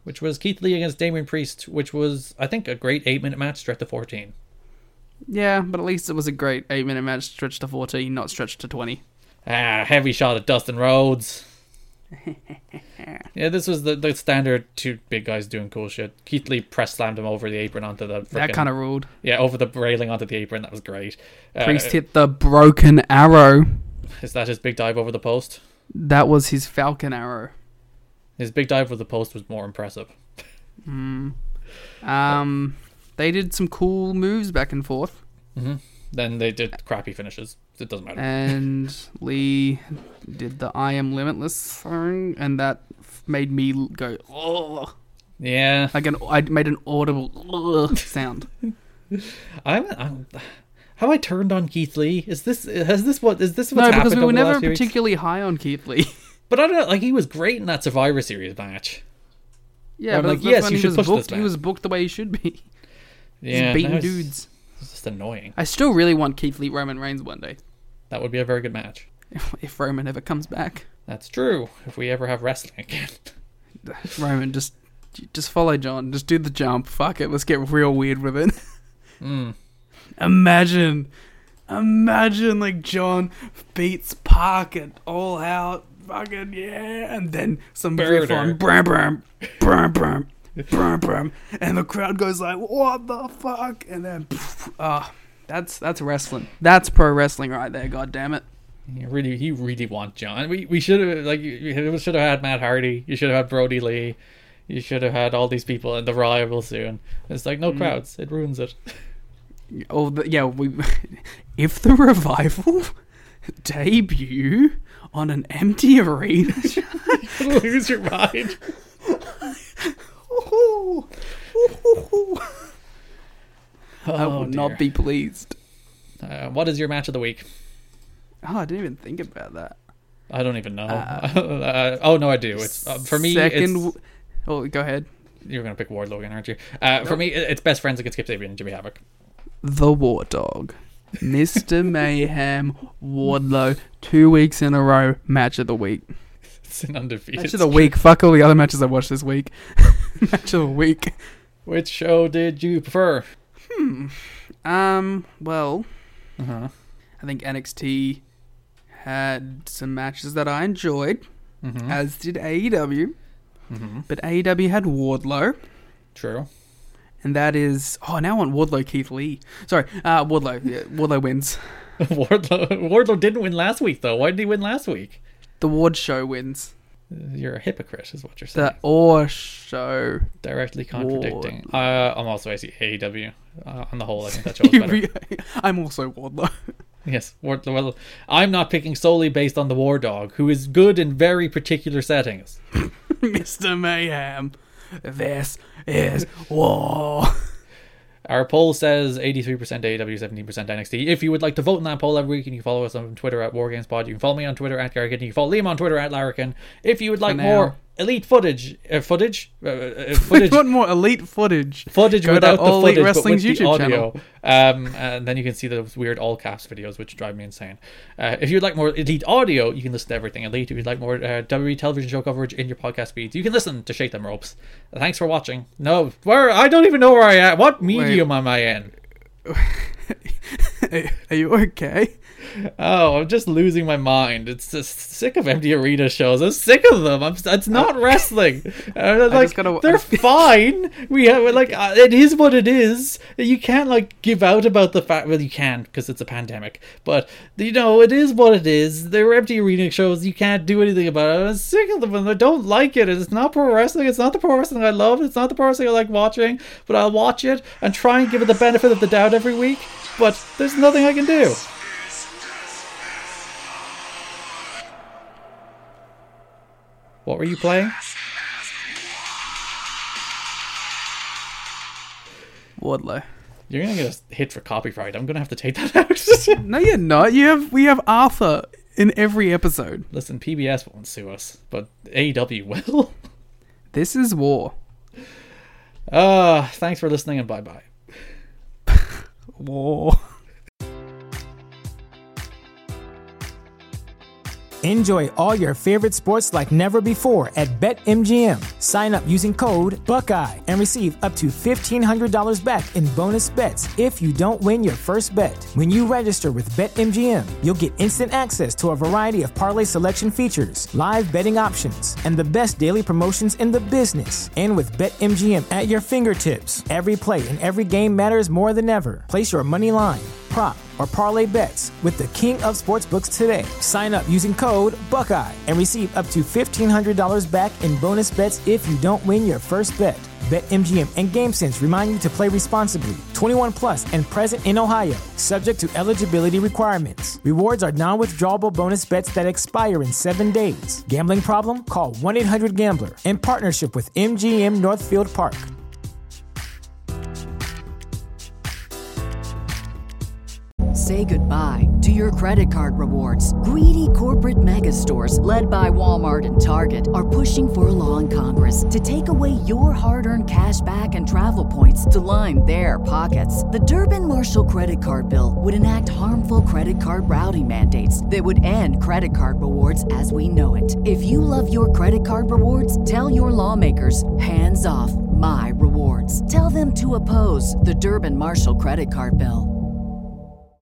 which was Keith Lee against Damian Priest, which was, I think, a great eight-minute match stretched to fourteen. Yeah, but at least it was a great eight-minute match stretched to fourteen, not stretched to twenty. Ah, heavy shot at Dustin Rhodes. Yeah, this was the, the standard two big guys doing cool shit. Keith Lee press slammed him over the apron onto the frickin', That kind of ruled. Yeah, over the railing onto the apron. That was great. Uh, Priest hit the broken arrow. Is that his big dive over the post? That was his Falcon arrow. His big dive over the post was more impressive. Mm. Um, they did some cool moves back and forth. Mm-hmm. Then they did crappy finishes. It doesn't matter. And Lee did the I am limitless thing, and that made me go, oh. Yeah. Like an, I made an audible ugh sound. I'm, I'm, have I turned on Keith Lee? Is this, has this what, is this what's No, happened because we over were the never last few weeks? particularly high on Keith Lee. But I don't know, like, he was great in that Survivor Series match. Yeah, I'm but like, that's yes, when you he should was push booked. this He man. was booked the way he should be. Yeah. He's beating now it's- dudes. It's just annoying. I still really want Keith Lee Roman Reigns one day. That would be a very good match. If, if Roman ever comes back. That's true. If we ever have wrestling again. Roman, just just follow John. Just do the jump. Fuck it. Let's get real weird with it. Mm. Imagine. Imagine, like, John beats Park and all out. Fucking, yeah. And then some riff Murder. on. Bram, bram, bram, bram, bram, bram. And the crowd goes like, what the fuck? And then, ah. Oh, that's, that's wrestling. That's pro wrestling right there, god damn it. You really, you really want John. We we should have like you should have had Matt Hardy. You should have had Brody Lee. You should have had all these people in the rival soon. It's like no Mm. crowds. It ruins it. Oh, the, yeah. We, if the Revival debut on an empty arena, You lose your mind. ooh, ooh, I Oh, will not dear. be pleased. Uh, what is your match of the week? Oh, I didn't even think about that. I don't even know. Uh, uh, oh no, I do. It's uh, for me. Second. It's, w- Oh, go ahead. you're gonna pick Wardlow again, aren't you? Uh, For me, it's best friends against Skip Sabian and Jimmy Havoc. The War Dog, Mister Mayhem, Wardlow, two weeks in a row, match of the week. It's an undefeated. Match of the week. Fuck all the other matches I watched this week. Match of the week. Which show did you prefer? Hmm. Um. Well, Uh-huh. I think N X T had some matches that I enjoyed, Mm-hmm. as did A E W. Mm-hmm. But A E W had Wardlow, True. and that is oh now I want Wardlow Keith Lee. Sorry, uh, Wardlow. Yeah, Wardlow wins. Wardlow, Wardlow didn't win last week, though. Why did he win last week? The Ward Show wins. You're a hypocrite, is what you're saying. The Or Show. Directly contradicting. Wardlow. Uh, I'm also A E W. Uh, on the whole, I think that show was better. I'm also Wardlow. Yes, Wardlow. Well, I'm not picking solely based on the War Dog, who is good in very particular settings. Mister Mayhem. This is war. Our poll says eighty-three percent A E W, seventeen percent N X T. If you would like to vote in that poll every week, and you can follow us on Twitter at WarGamesPod. You can follow me on Twitter at Garrigan. You can follow Liam on Twitter at Larrikin. If you would like now. more elite footage, uh, footage, uh, uh, We footage, want more elite footage. footage Go to without the All Elite footage, but with Wrestling's the YouTube audio. Um, and then you can see those weird all caps videos, which drive me insane. Uh, if you'd like more elite audio, you can listen to everything elite. If you'd like more uh, W W E television show coverage in your podcast feeds, you can listen to Shake Them Ropes. Uh, thanks for watching. No, where I don't even know where I am. What medium am I in? Are you okay? Oh, I'm just losing my mind. It's just sick of empty arena shows. I'm sick of them. I'm. It's not wrestling. Uh, like just gotta- they're fine. We have like uh, it is what it is. You can't like give out about the fact. Well, you can because it's a pandemic. But you know, it is what it is. They're empty arena shows. You can't do anything about it. I'm sick of them, and I don't like it. It's not pro wrestling. It's not the pro wrestling I love. It's not the pro wrestling I like watching. But I'll watch it and try and give it the benefit of the doubt every week. But there's nothing I can do. What were you playing? Wardlow. You're gonna get a hit for copyright. I'm gonna have to take that out. No, you're not. You have we have Arthur in every episode. Listen, P B S won't sue us, but A E W will. This is war. Uh, thanks for listening and bye bye. War. Enjoy all your favorite sports like never before at BetMGM. Sign up using code Buckeye and receive up to fifteen hundred dollars back in bonus bets if you don't win your first bet. When you register with BetMGM, you'll get instant access to a variety of parlay selection features, live betting options, and the best daily promotions in the business. And with BetMGM at your fingertips, every play and every game matters more than ever. Place your money line, prop, or parlay bets with the king of sportsbooks today. Sign up using code Buckeye and receive up to fifteen hundred dollars back in bonus bets if you don't win your first bet. BetMGM and GameSense remind you to play responsibly. twenty-one plus and present in Ohio, subject to eligibility requirements. Rewards are non-withdrawable bonus bets that expire in seven days. Gambling problem? Call one eight hundred gambler in partnership with M G M Northfield Park. Say goodbye to your credit card rewards. Greedy corporate mega stores, led by Walmart and Target, are pushing for a law in Congress to take away your hard-earned cash back and travel points to line their pockets. The Durbin-Marshall credit card bill would enact harmful credit card routing mandates that would end credit card rewards as we know it. If you love your credit card rewards, tell your lawmakers, hands off my rewards. Tell them to oppose the Durbin-Marshall credit card bill.